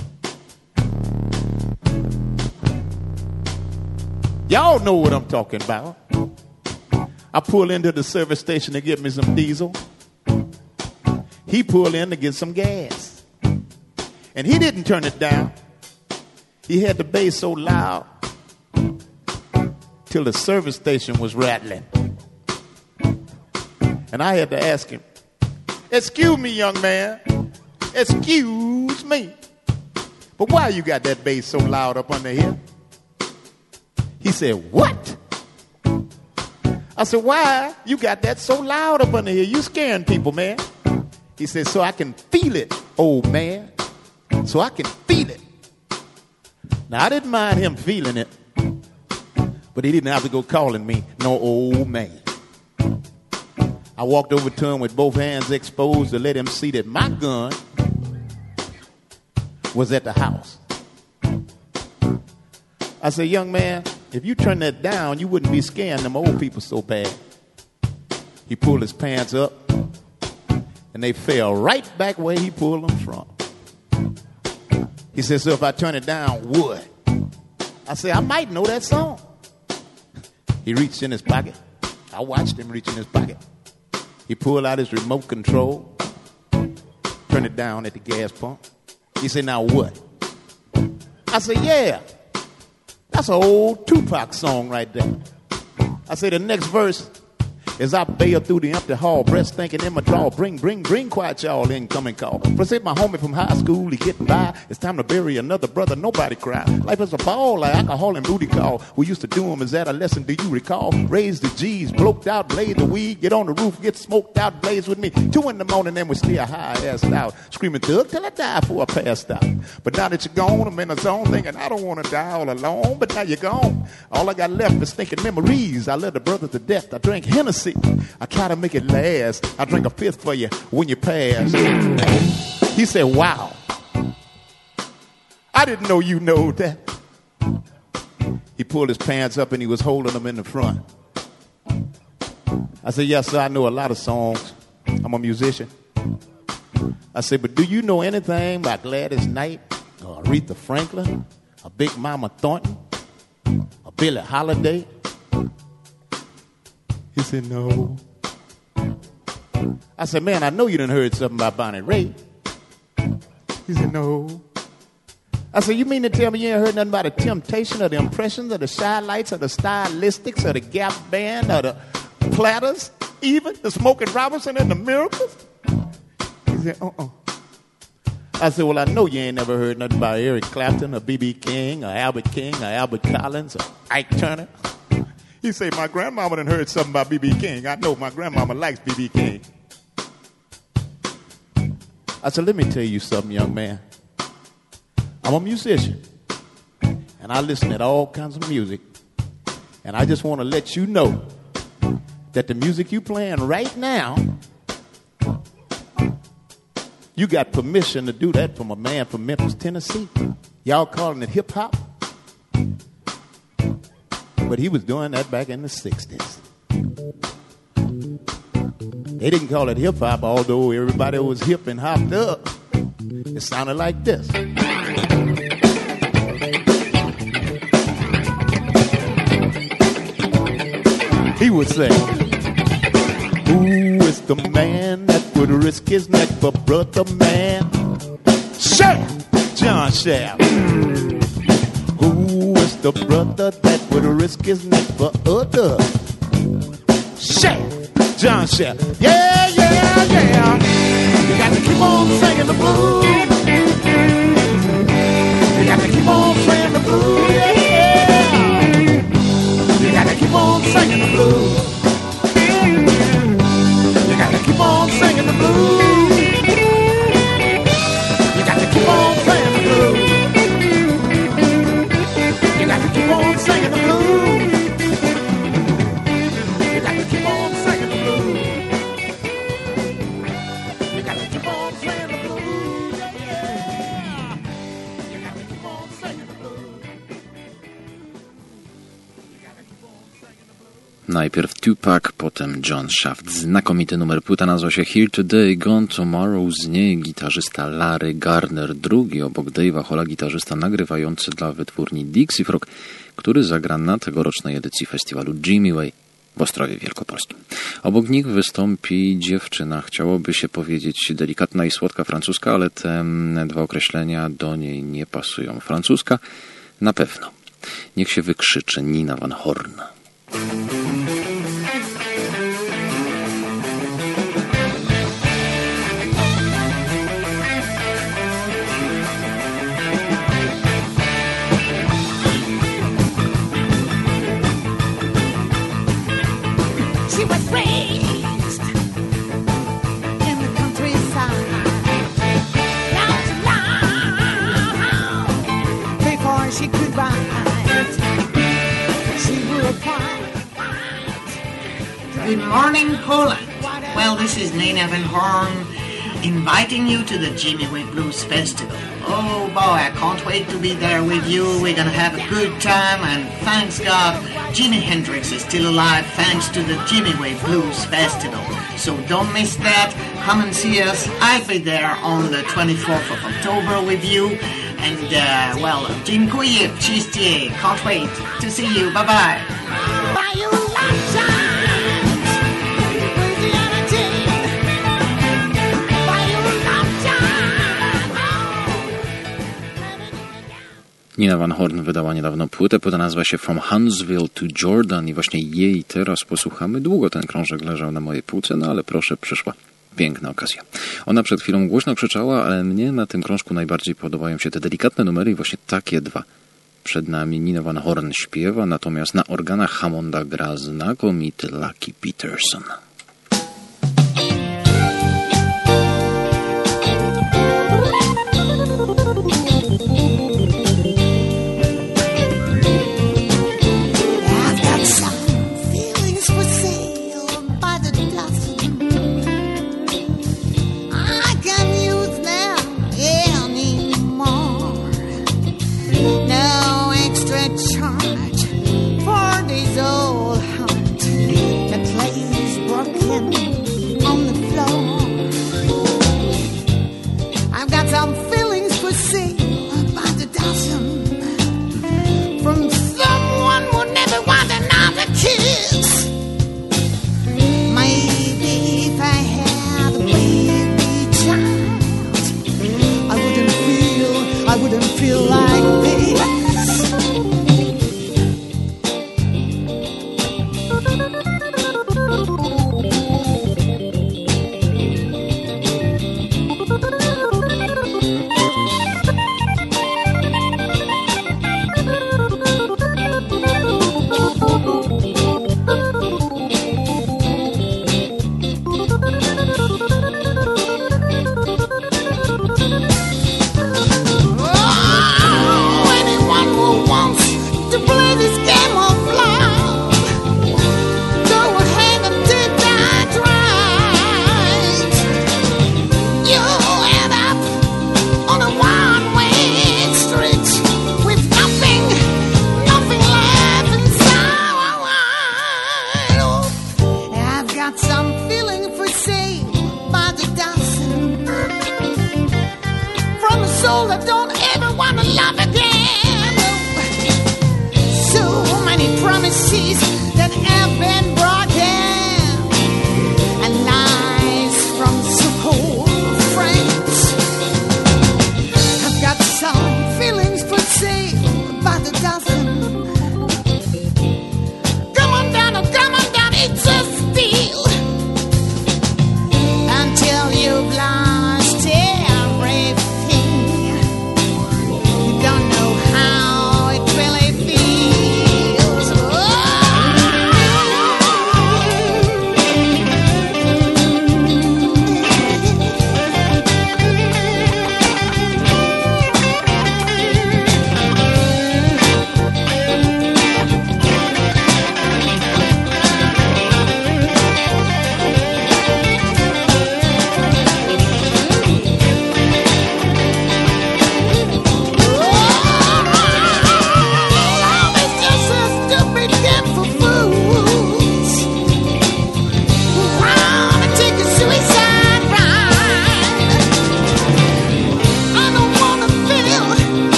Y'all know what I'm talking about. I pull into the service station to get me some diesel. He pulled in to get some gas. And he didn't turn it down. He had the bass so loud till the service station was rattling. And I had to ask him, excuse me, young man, excuse me, but why you got that bass so loud up under here? He said, what? I said, why you got that so loud up under here? You scaring people, man. He said, so I can feel it, old man. So I can feel it. Now, I didn't mind him feeling it, but he didn't have to go calling me no old man. I walked over to him with both hands exposed to let him see that my gun was at the house. I said, young man, if you turn that down, you wouldn't be scaring them old people so bad. He pulled his pants up, and they fell right back where he pulled them from. He said, so if I turn it down, would? I said, I might know that song. He reached in his pocket. I watched him reach in his pocket. He pulled out his remote control, turned it down at the gas pump. He said, now what? I said, yeah, that's an old Tupac song right there. I said, the next verse is I bail through the empty hall, breast thinking in my draw, bring, bring, bring quiet y'all incoming call. Present my homie from high school, he getting by. It's time to bury another brother, nobody cry. Life is a ball like alcohol and booty call. We used to do them as adolescent, do you recall? Raise the G's, bloked out, blaze the weed, get on the roof, get smoked out, blaze with me. Two in the morning and we still high-assed out, screaming thug till I die before I passed out. But now that you're gone, I'm in a zone thinking I don't want to die all alone, but now you're gone. All I got left is thinking memories. I led the brother to death, I drank Hennessy. I try to make it last. I drink a fifth for you when you pass. He said, wow. I didn't know you know that. He pulled his pants up and he was holding them in the front. I said, yes, sir, I know a lot of songs. I'm a musician. I said, but do you know anything about Gladys Knight or Aretha Franklin or Big Mama Thornton or Billie Holiday? He said, no. I said, man, I know you done heard something about Bonnie Raitt. He said, no. I said, you mean to tell me you ain't heard nothing about the Temptation or the Impressions or the Shy Lights or the Stylistics or the Gap Band or the Platters, even the Smokey Robinson and the Miracles? He said, uh-uh. I said, well, I know you ain't never heard nothing about Eric Clapton or B B King or Albert King or Albert Collins or Ike Turner. He said, my grandmama done heard something about B B King. I know my grandmama likes B B King. I said, let me tell you something, young man. I'm a musician, and I listen to all kinds of music, and I just want to let you know that the music you playing right now, you got permission to do that from a man from Memphis, Tennessee. Y'all calling it hip-hop? But he was doing that back in the sixties. They didn't call it hip-hop, although everybody was hip and hopped up. It sounded like this. He would say, who is the man that would risk his neck for brother man? Shaft, John Shaft. Who is the brother that would risk his neck for other? Shaft, John Shaft. Yeah, yeah, yeah. You got to keep on singing the blues. the blues, yeah. You gotta keep on singing the blues. You gotta keep on singing the blues. You got to keep on playing the blues. You got to keep on singing the blues. You got to keep on singing the blues. You got to keep on playing the blues. Yeah. You got to keep on singing the blues. You got to keep on singing the blues. Najpierw Tupac, potem John Shaft. Znakomity numer. Płyta nazywa się Here Today, Gone Tomorrow. Z niej gitarzysta Larry Garner, drugi obok Dave'a Halla gitarzysta nagrywający dla wytwórni Dixie Frog, który zagra na tegorocznej edycji festiwalu Jimmy Way w Ostrowie Wielkopolskim. Obok nich wystąpi dziewczyna, chciałoby się powiedzieć delikatna i słodka francuska, ale te dwa określenia do niej nie pasują. Francuska na pewno. Niech się wykrzyczy Nina Van Horn. She was raised in the countryside, not long before she could ride. She grew up Good morning, Poland. Well, this is Nina Van Horn inviting you to the Jimmy Way Blues Festival. Oh boy, I can't wait to be there with you. We're gonna have a good time, and thanks God, Jimi Hendrix is still alive thanks to the Jimmy Way Blues Festival. So don't miss that. Come and see us. I'll be there on the twenty-fourth of October with you. And, uh, well, dziękuję wszystkie. Can't wait to see you. Bye-bye. Nina Van Horn wydała niedawno płytę, płyta nazywa się From Huntsville to Jordan i właśnie jej teraz posłuchamy. Długo ten krążek leżał na mojej półce, no ale proszę, przyszła piękna okazja. Ona przed chwilą głośno krzyczała, ale mnie na tym krążku najbardziej podobają się te delikatne numery i właśnie takie dwa. Przed nami Nina Van Horn śpiewa, natomiast na organach Hammonda gra znakomity Lucky Peterson. How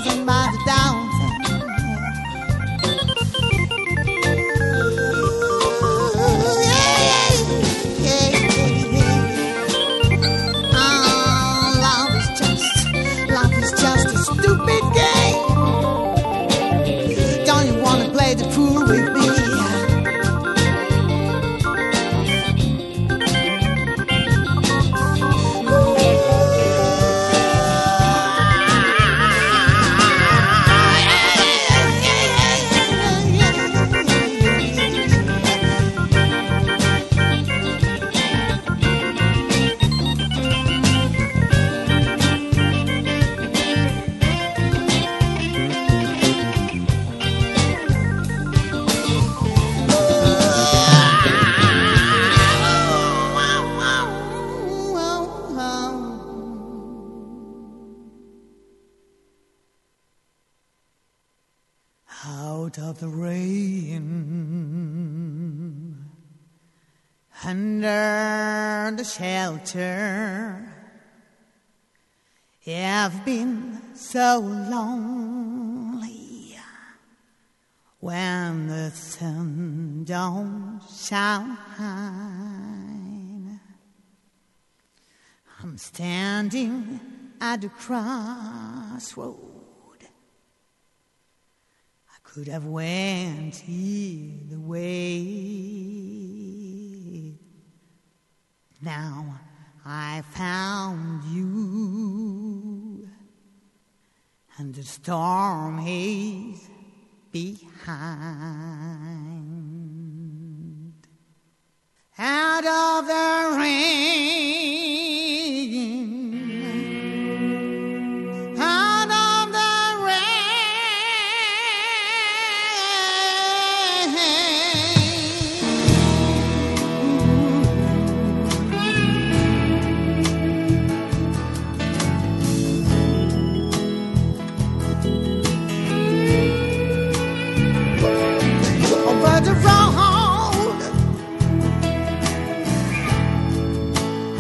passing by the downtown. The fool with me. Out of the rain, under the shelter, I've been so lonely when the sun don't shine. I'm standing at the crossroad. Could have went either way. Now I found you, and the storm is behind. Out of the rain, out of the over the road,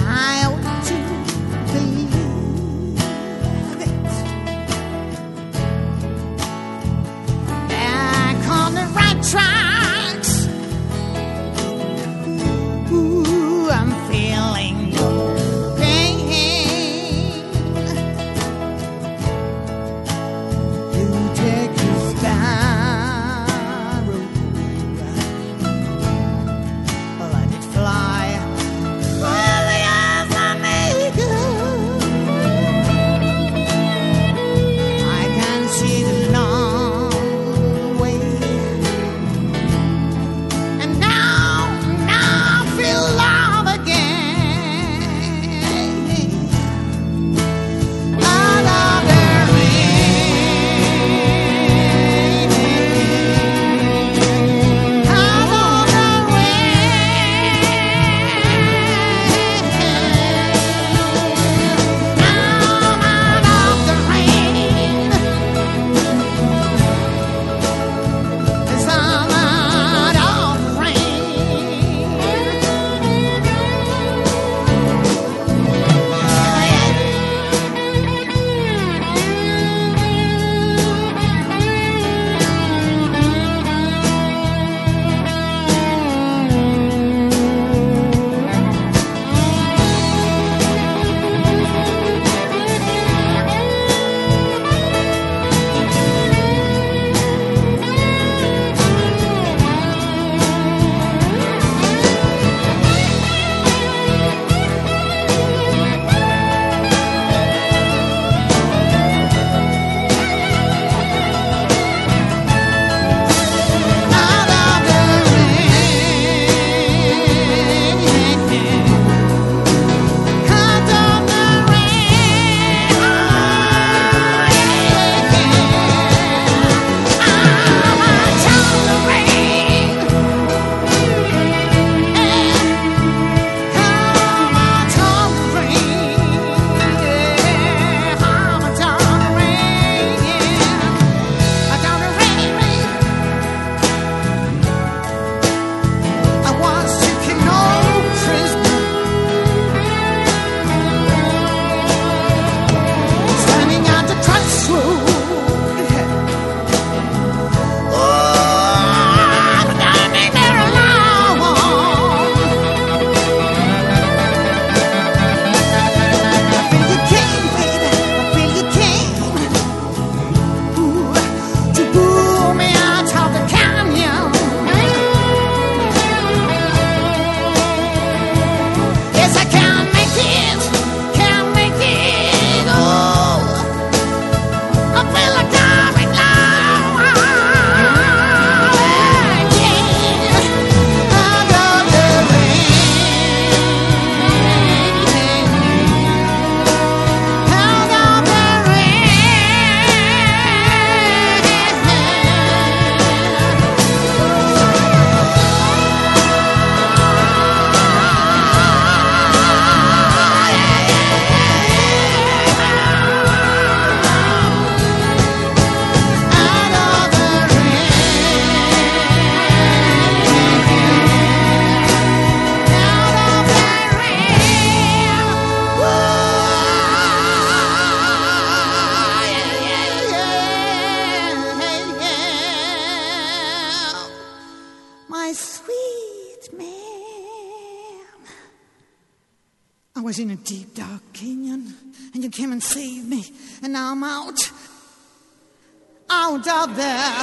was in a deep, dark canyon, and you came and saved me, and now I'm out, out of there.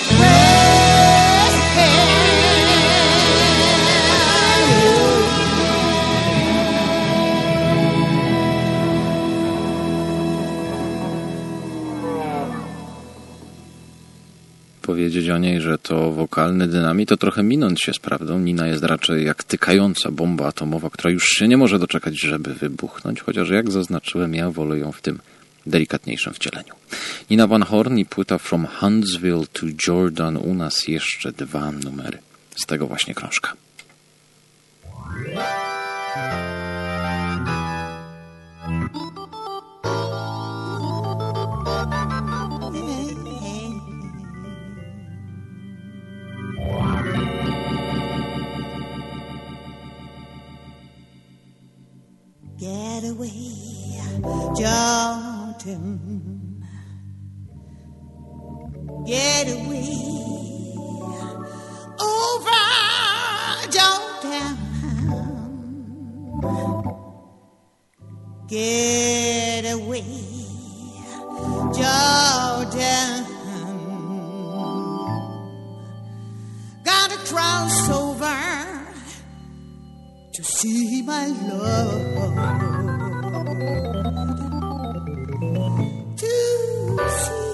Powiedzieć o niej, że to wokalny dynamit, to trochę minąć się z prawdą. Nina jest raczej jak tykająca bomba atomowa, która już się nie może doczekać, żeby wybuchnąć, chociaż jak zaznaczyłem, ja wolę ją w tym delikatniejszym wcieleniu. Nina Van Horn i płyta From Huntsville to Jordan, u nas jeszcze dwa numery. Z tego właśnie krążka. Get away, Jordan. Get away, over Jordan. Get away, Jordan. Gotta cross over to see my love, to see.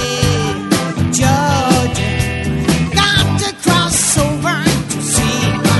See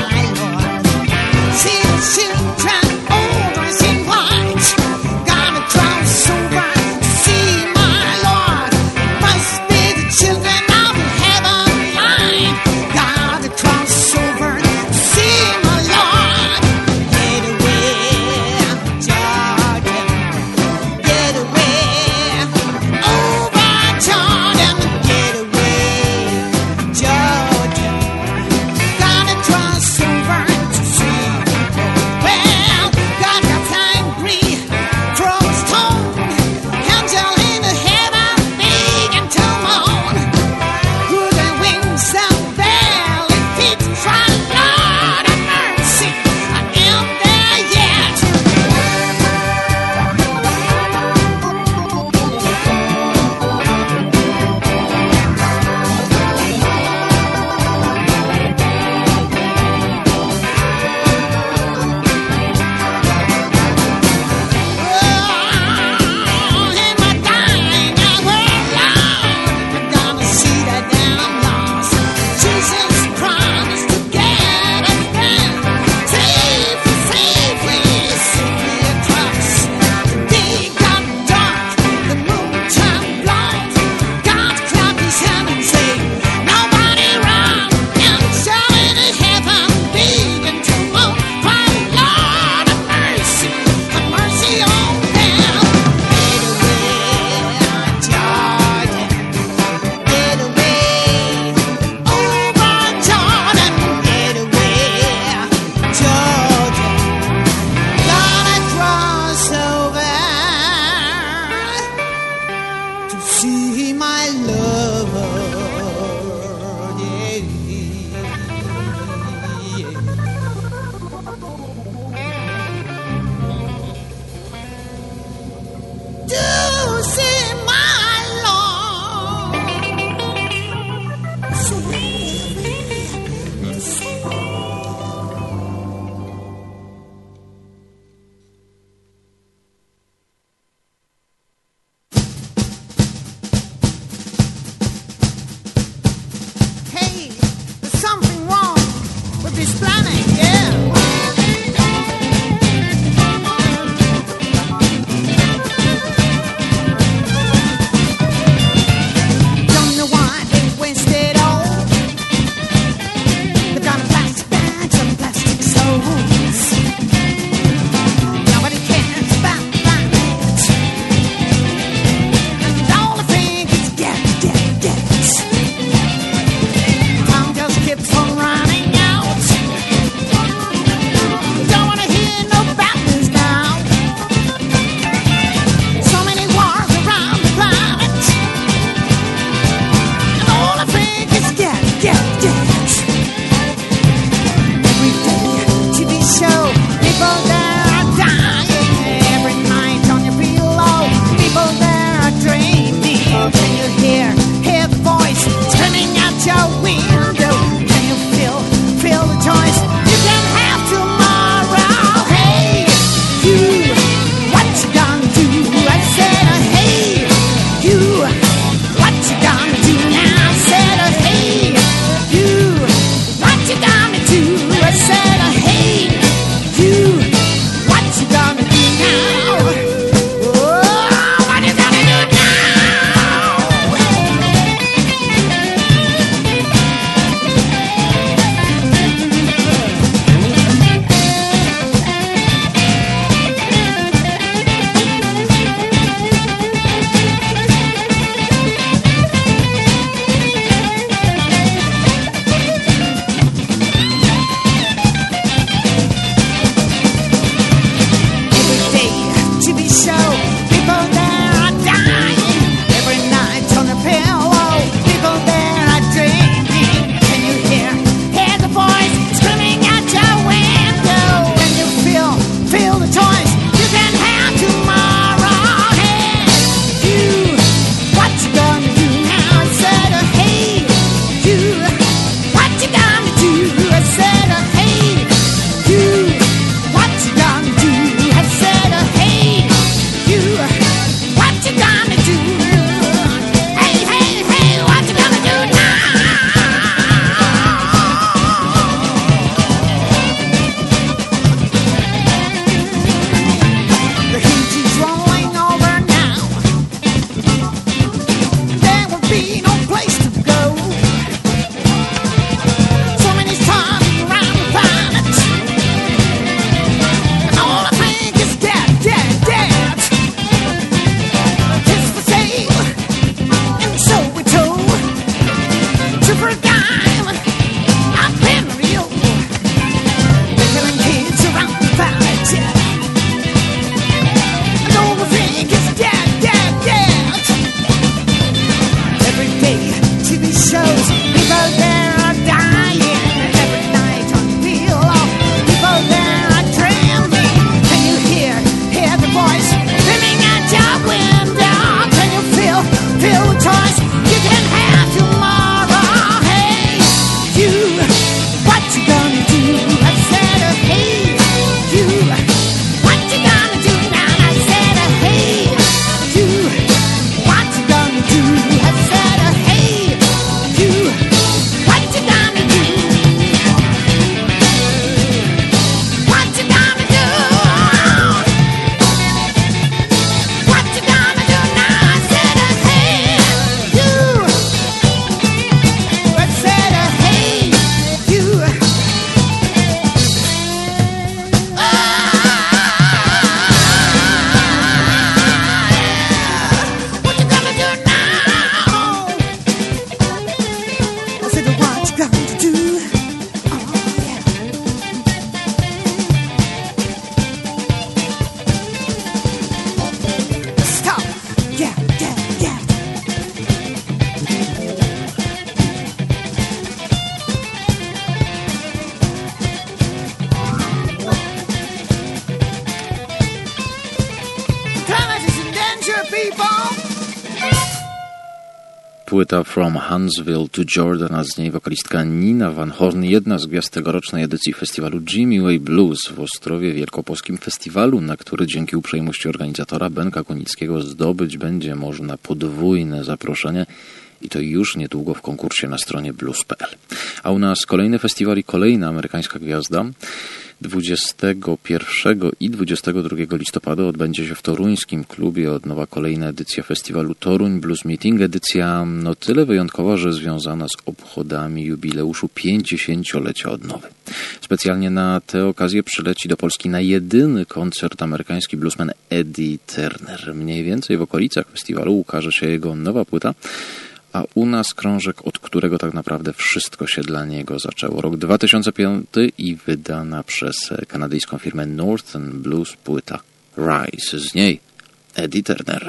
płyta From Huntsville to Jordan, a z niej wokalistka Nina Van Horn, jedna z gwiazd tegorocznej edycji festiwalu Jimmy Way Blues w Ostrowie Wielkopolskim, festiwalu, na który dzięki uprzejmości organizatora Benka Kunickiego zdobyć będzie można podwójne zaproszenie i to już niedługo w konkursie na stronie blues kropka p l. A u nas kolejny festiwal i kolejna amerykańska gwiazda. dwudziestego pierwszego i dwudziestego drugiego listopada odbędzie się w toruńskim klubie od nowa kolejna edycja festiwalu Toruń Blues Meeting. Edycja no tyle wyjątkowa, że związana z obchodami jubileuszu pięćdziesięciolecia odnowy. Specjalnie na tę okazję przyleci do Polski na jedyny koncert amerykański bluesman Eddie Turner. Mniej więcej w okolicach festiwalu ukaże się jego nowa płyta, a u nas krążek, od którego tak naprawdę wszystko się dla niego zaczęło. Rok dwa tysiące piąty i wydana przez kanadyjską firmę Northern Blues płyta Rise. Z niej Eddie Turner.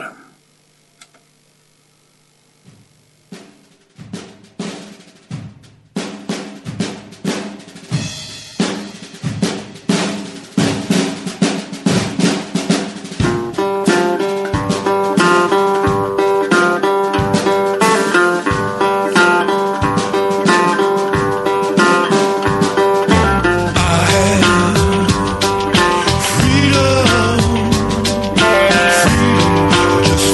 Freedom, freedom, just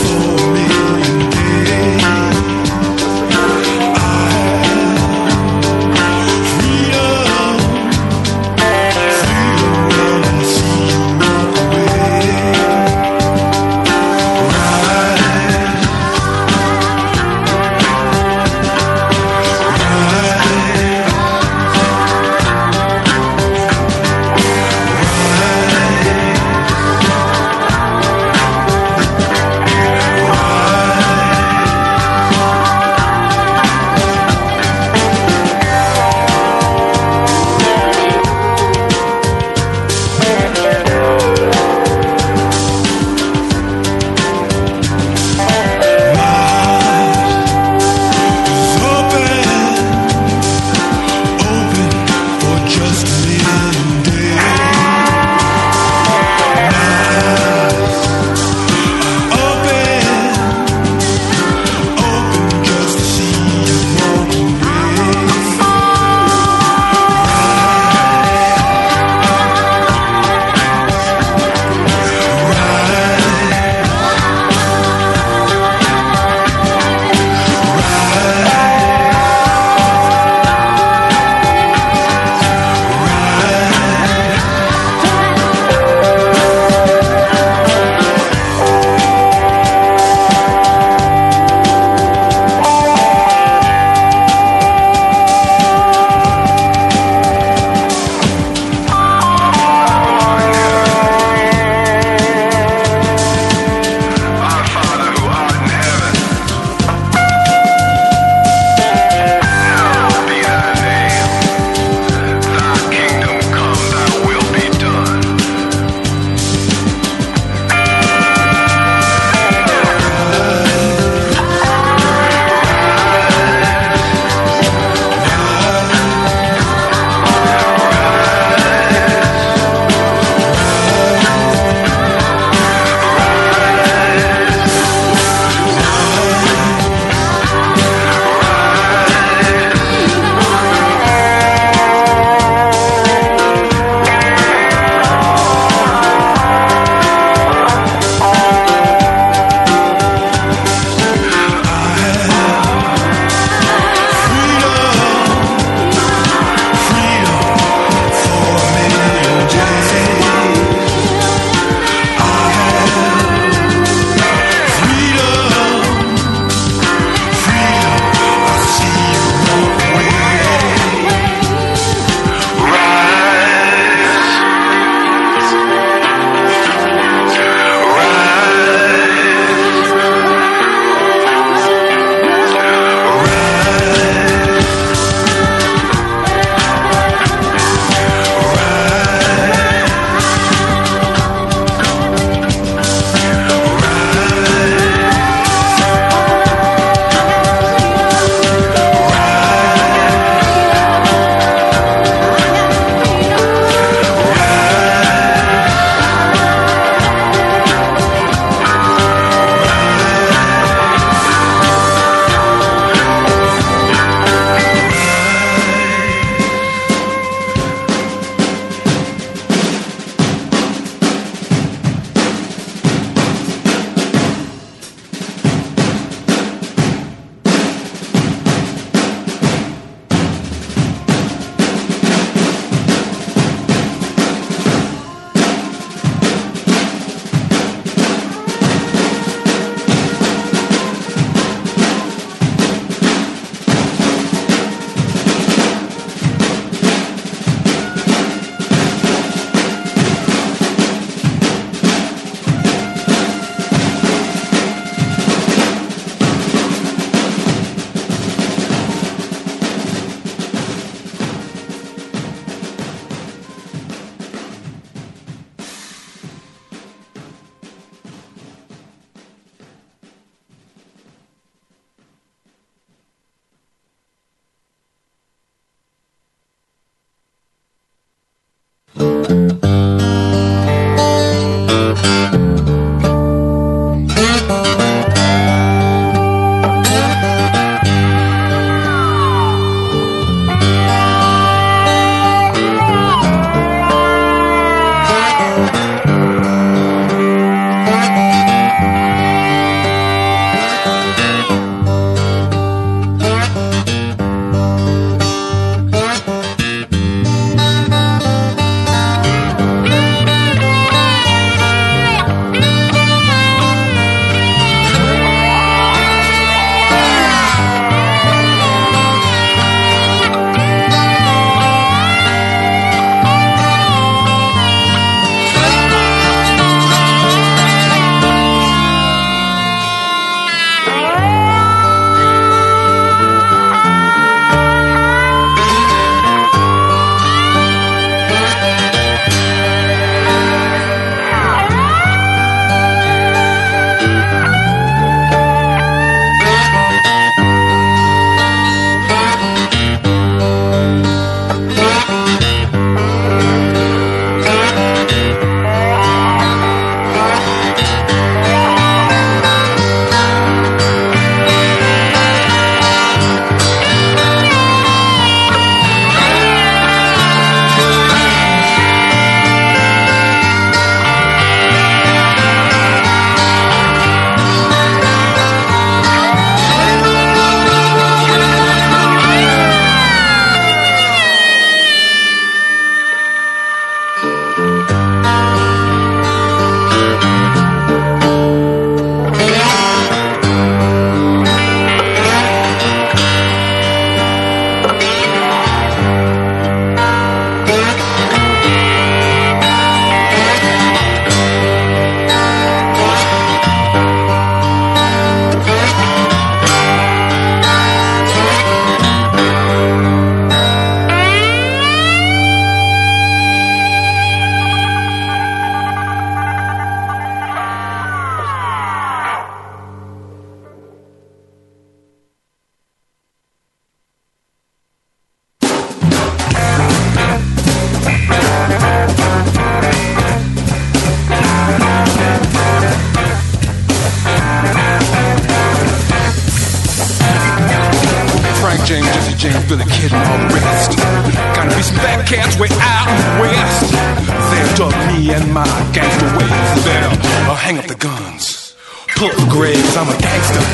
James, Billy Kid, and all the rest. Gotta be some fat cats way out west. They'll dug me and my gangster ways. They'll uh, hang up the guns, pull up the graves. I'm a gangster.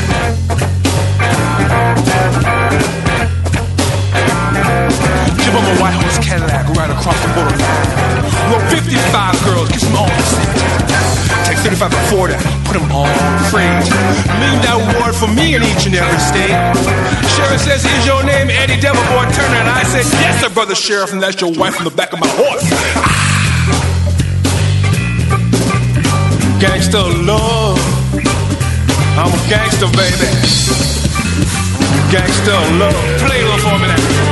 Give them a white horse Cadillac right across the borderline. Roll fifty-five girls, get some on the set. Take thirty-five to forty, put them on freight. Million dollar reward for me in each and every state. Sheriff says, is your name Eddie Devil Boy Turner? And I said, yes, sir, brother sheriff, and that's your wife from the back of my horse. Ah. Gangsta love, I'm a gangster, baby. Gangsta love, play a little for me now.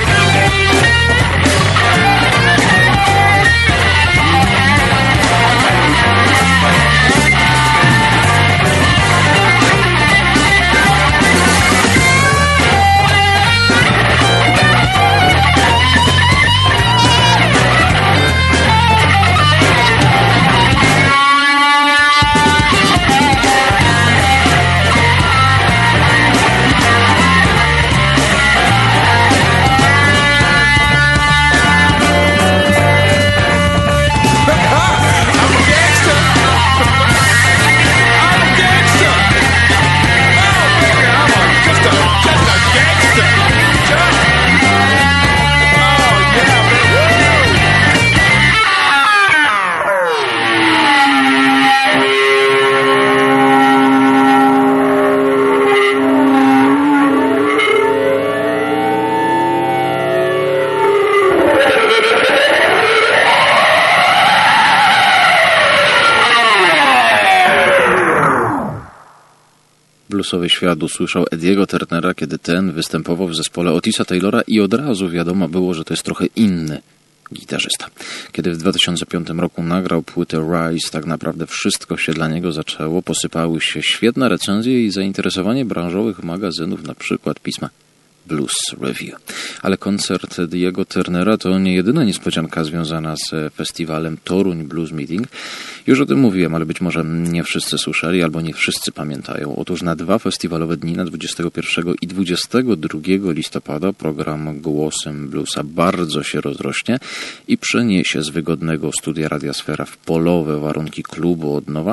Bluesowy świat usłyszał Ediego Turnera, kiedy ten występował w zespole Otisa Taylora i od razu wiadomo było, że to jest trochę inny gitarzysta. Kiedy w dwa tysiące piątym roku nagrał płytę Rise, tak naprawdę wszystko się dla niego zaczęło. Posypały się świetne recenzje i zainteresowanie branżowych magazynów, na przykład pisma Blues Review. Ale koncert Diego Turnera to nie jedyna niespodzianka związana z festiwalem Toruń Blues Meeting. Już o tym mówiłem, ale być może nie wszyscy słyszeli albo nie wszyscy pamiętają. Otóż na dwa festiwalowe dni, na dwudziestego pierwszego i dwudziestego drugiego listopada, program Głosem Bluesa bardzo się rozrośnie i przeniesie z wygodnego studia Radia Sfera w polowe warunki klubu od nowa.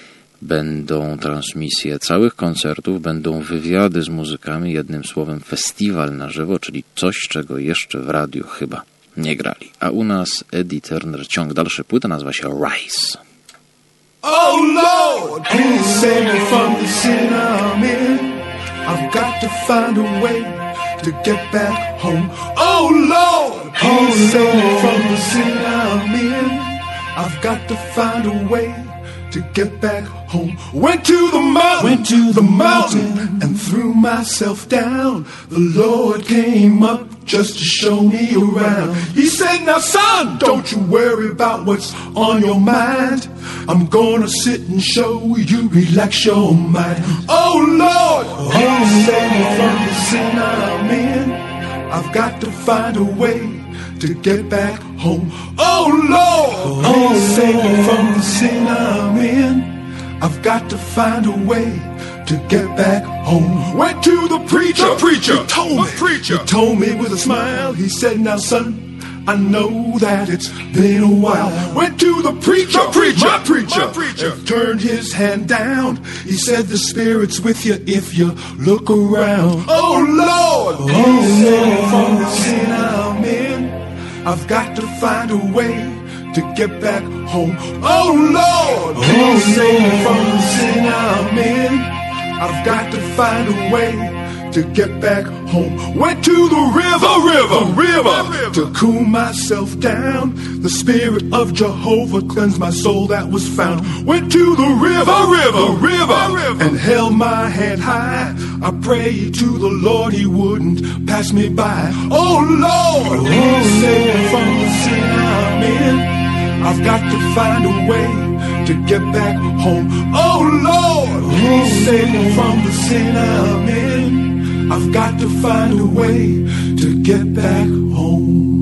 Będą transmisje całych koncertów, będą wywiady z muzykami, jednym słowem festiwal na żywo, czyli coś, czego jeszcze w radiu chyba nie grali. A u nas Eddie Turner, ciąg dalszy, płyta nazywa się Rise. Oh Lord, please save me from the sin I'm in. I've got to find a way to get back home. Oh Lord, please save me from the sin I'm in. I've got to find a way to get back home. Went to the mountain, went to the mountain, and threw myself down. The Lord came up just to show me around. He said, now son, don't you worry about what's on your mind. I'm gonna sit and show you, relax your mind. Oh Lord, oh, save me from the sin I'm in. I've got to find a way to get back home. Oh Lord, oh, save me from the sin I'm in. I've got to find a way to get back home. Went to the preacher, the preacher, he told me, preacher. He told me with a smile, he said, now son, I know that it's been a while. Went to the preacher, the preacher, my preacher, my preacher, and turned his hand down. He said, the Spirit's with you if you look around. Oh Lord, oh, save me from the sin I'm in. I've got to find a way to get back home. Oh Lord, oh, save me from the sin I'm in. I've got to find a way to get back home. Went to the river, the river, the river, the river, to cool myself down. The Spirit of Jehovah cleansed my soul that was found. Went to the river, the river, the river, the river, and held my head high. I prayed to the Lord he wouldn't pass me by. Oh Lord, oh, save me from the sin I'm in. I've got to find a way to get back home. Oh Lord, oh, save me from the sin I'm in. I've got to find a way to get back home.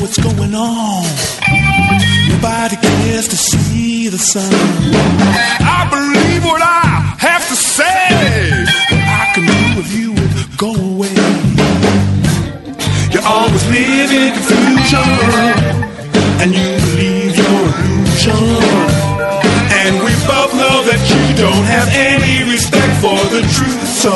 what's going on. Nobody cares to see the sun. I believe what I have to say. What I can do if you would go away. You always live in confusion, and you believe your illusion. And we both know that you don't have any respect for the truth. So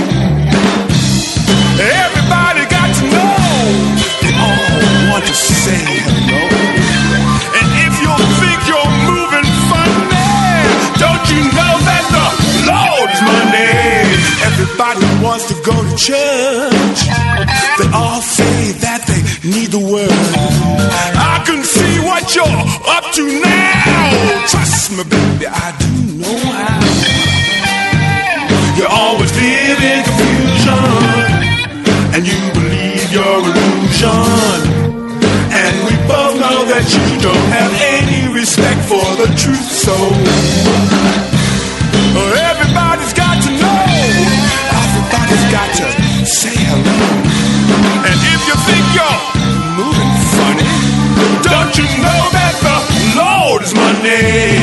everybody got to know. They all want to say hello. And if you think you're moving funny, don't you know that the Lord is Monday? Everybody wants to go to church. They all say that they need the word. I can see what you're up to now. Trust me, baby, I do know how. You always live in confusion, and you believe your illusion. And we both know that you don't have any respect for the truth. So everybody's got to know. Everybody's got to say hello. And if you think you're moving funny, don't you know that the Lord is Monday?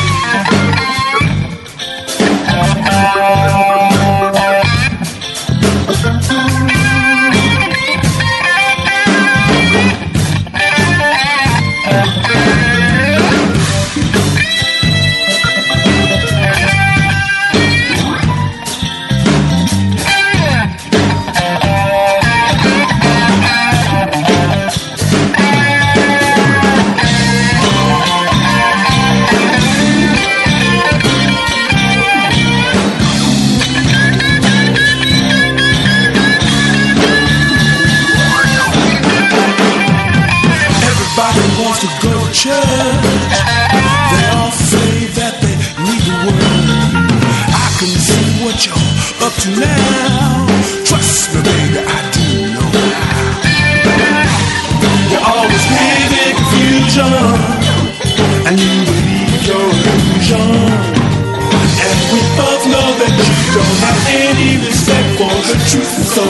To go to church, they all say that they need the word. I can see what you're up to now. Trust me, baby, I do know how. You always live in confusion, and you believe your illusion. And we both know that you don't have any respect for the truth. So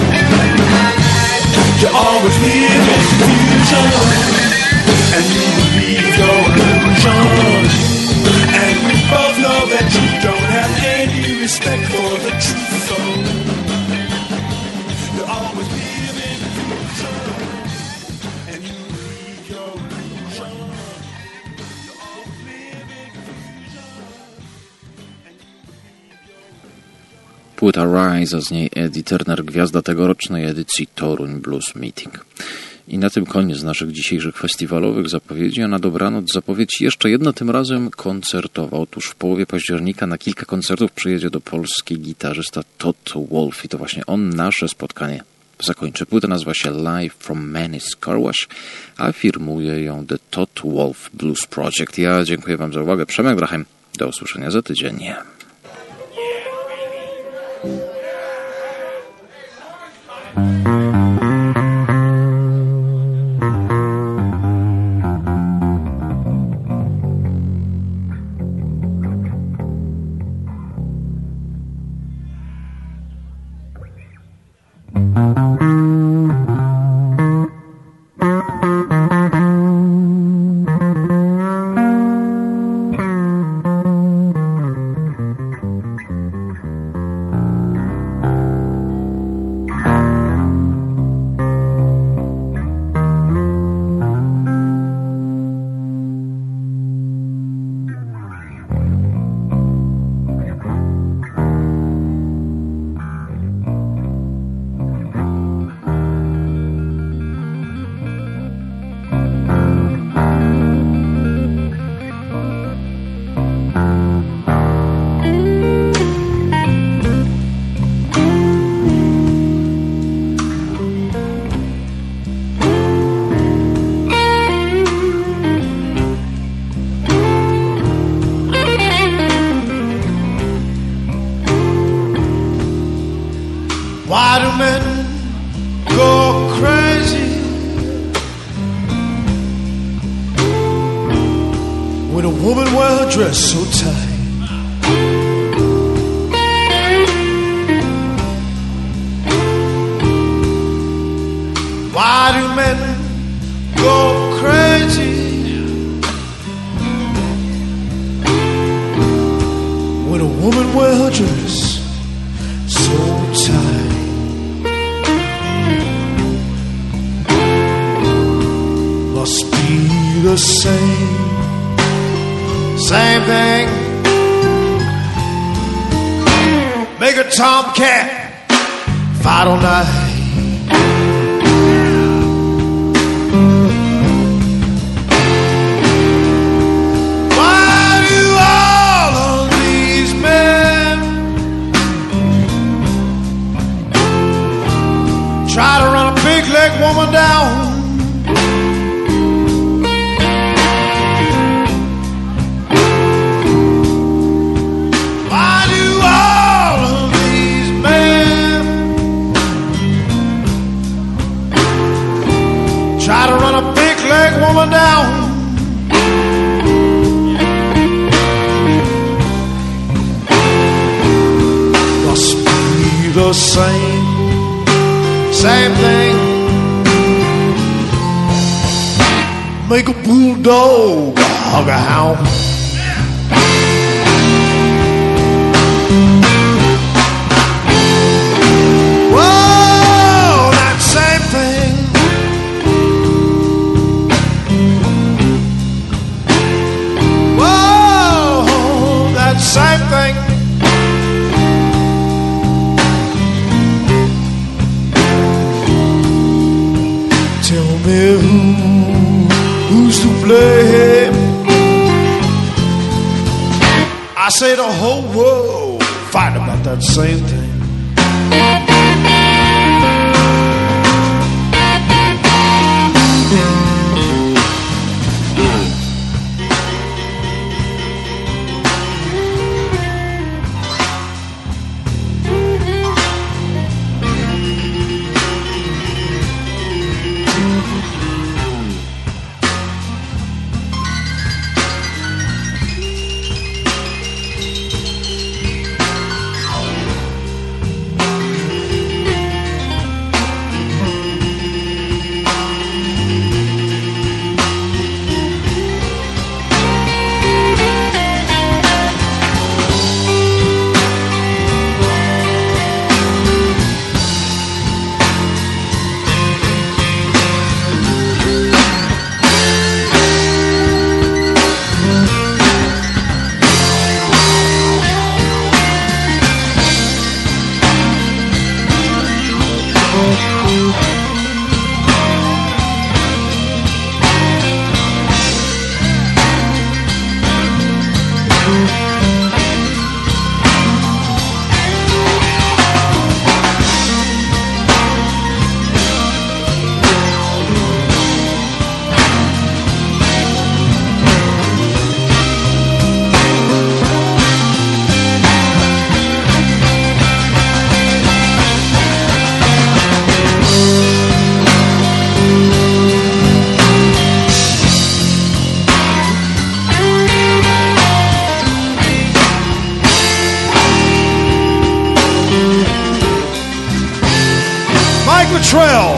you always live in confusion, and you believe your illusion. And we both know that you don't have any respect for the truth. So you always live in confusion, and you believe your illusion. You always live in confusion, and you believe your... Płyta Rise, a z niej Eddie Turner, gwiazda tegorocznej edycji Toruń Blues Meeting. I na tym koniec naszych dzisiejszych festiwalowych zapowiedzi, a na dobranoc zapowiedź jeszcze jedna, tym razem koncertowa. Otóż w połowie października na kilka koncertów przyjedzie do Polski gitarzysta Todd Wolfe i to właśnie on nasze spotkanie zakończy. Płyta nazywa się Live from Manny's Car Wash, a firmuje ją The Todd Wolfe Blues Project. Ja dziękuję Wam za uwagę. Przemek Drachem. Do usłyszenia za tydzień. Why do men go crazy when a woman wears her dress so tight? Why do men the same, same thing. Make a tomcat fight all night. Try to run a big leg woman down. Why do all of these men try to run a big leg woman down? Must be the same, same thing. Make a bulldog hug a hound. Whoa, that same thing. Whoa, that same thing. Tell me who, who's to blame? I say the whole world fight about that same thing. Trail.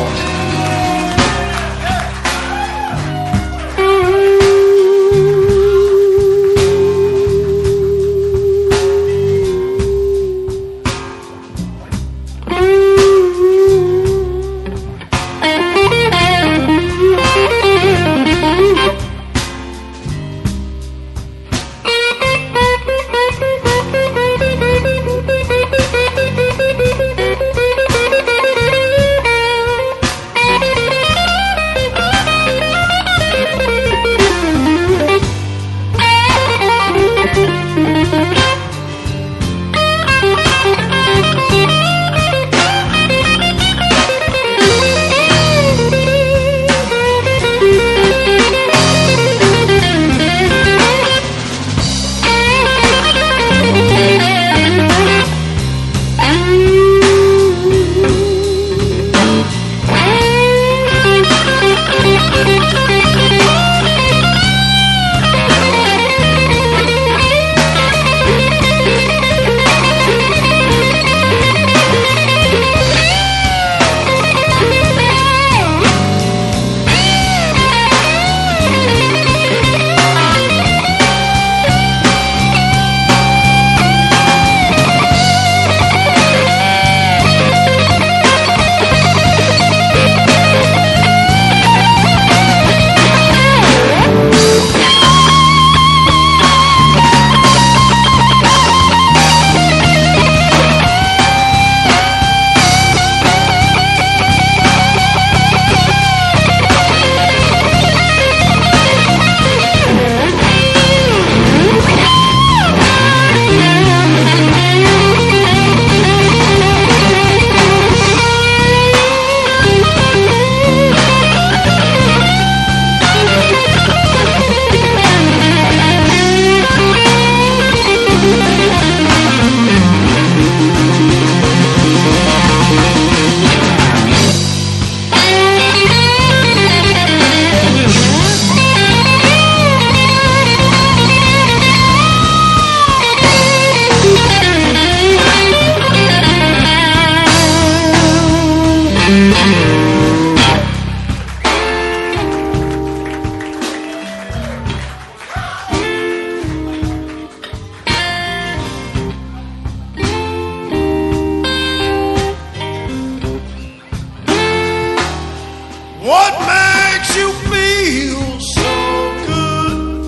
What makes you feel so good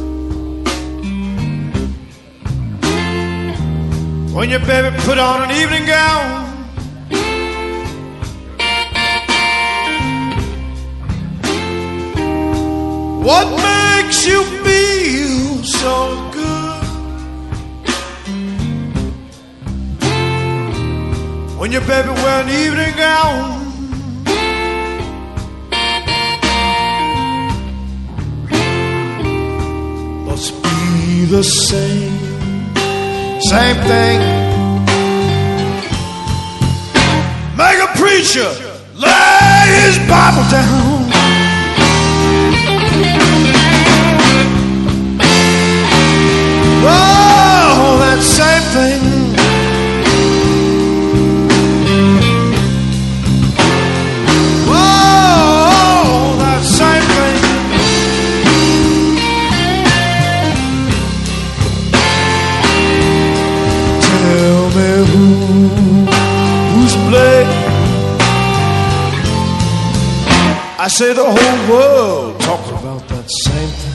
when your baby put on an evening gown? What makes you feel so good when your baby wear an evening gown? Must be the same, same thing. Make a preacher lay his Bible down. Oh, that same thing. Oh, that same thing. Tell me who, who's black? I say the whole world talks about that same thing.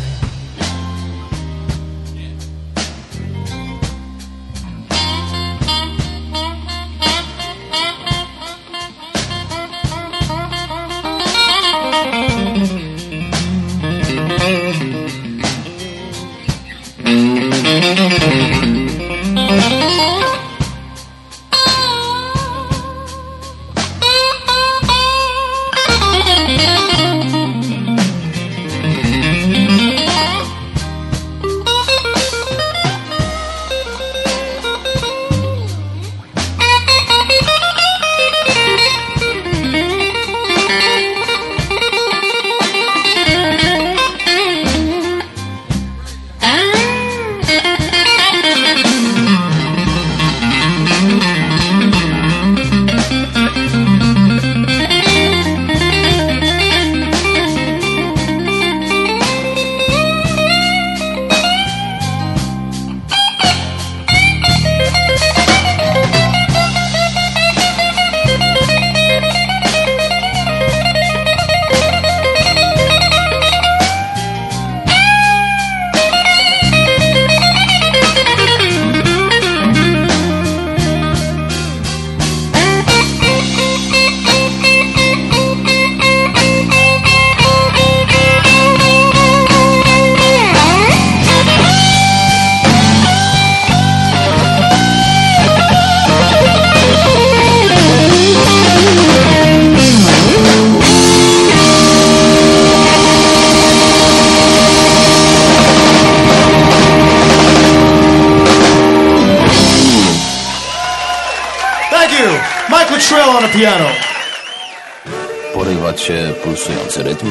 Piano. Porywa cię pulsujący rytm.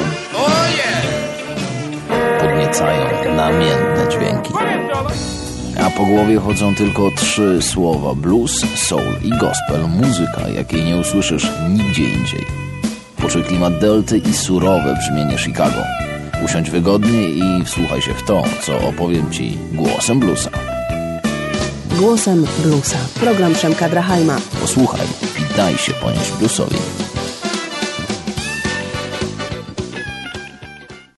Podniecają namiętne dźwięki. A po głowie chodzą tylko trzy słowa: blues, soul i gospel. Muzyka, jakiej nie usłyszysz nigdzie indziej. Poczuj klimat delty i surowe brzmienie Chicago. Usiądź wygodnie i wsłuchaj się w to, co opowiem ci głosem bluesa. Głosem bluesa. Program Przemka Drachajma. Posłuchaj i daj się ponieść bluesowi.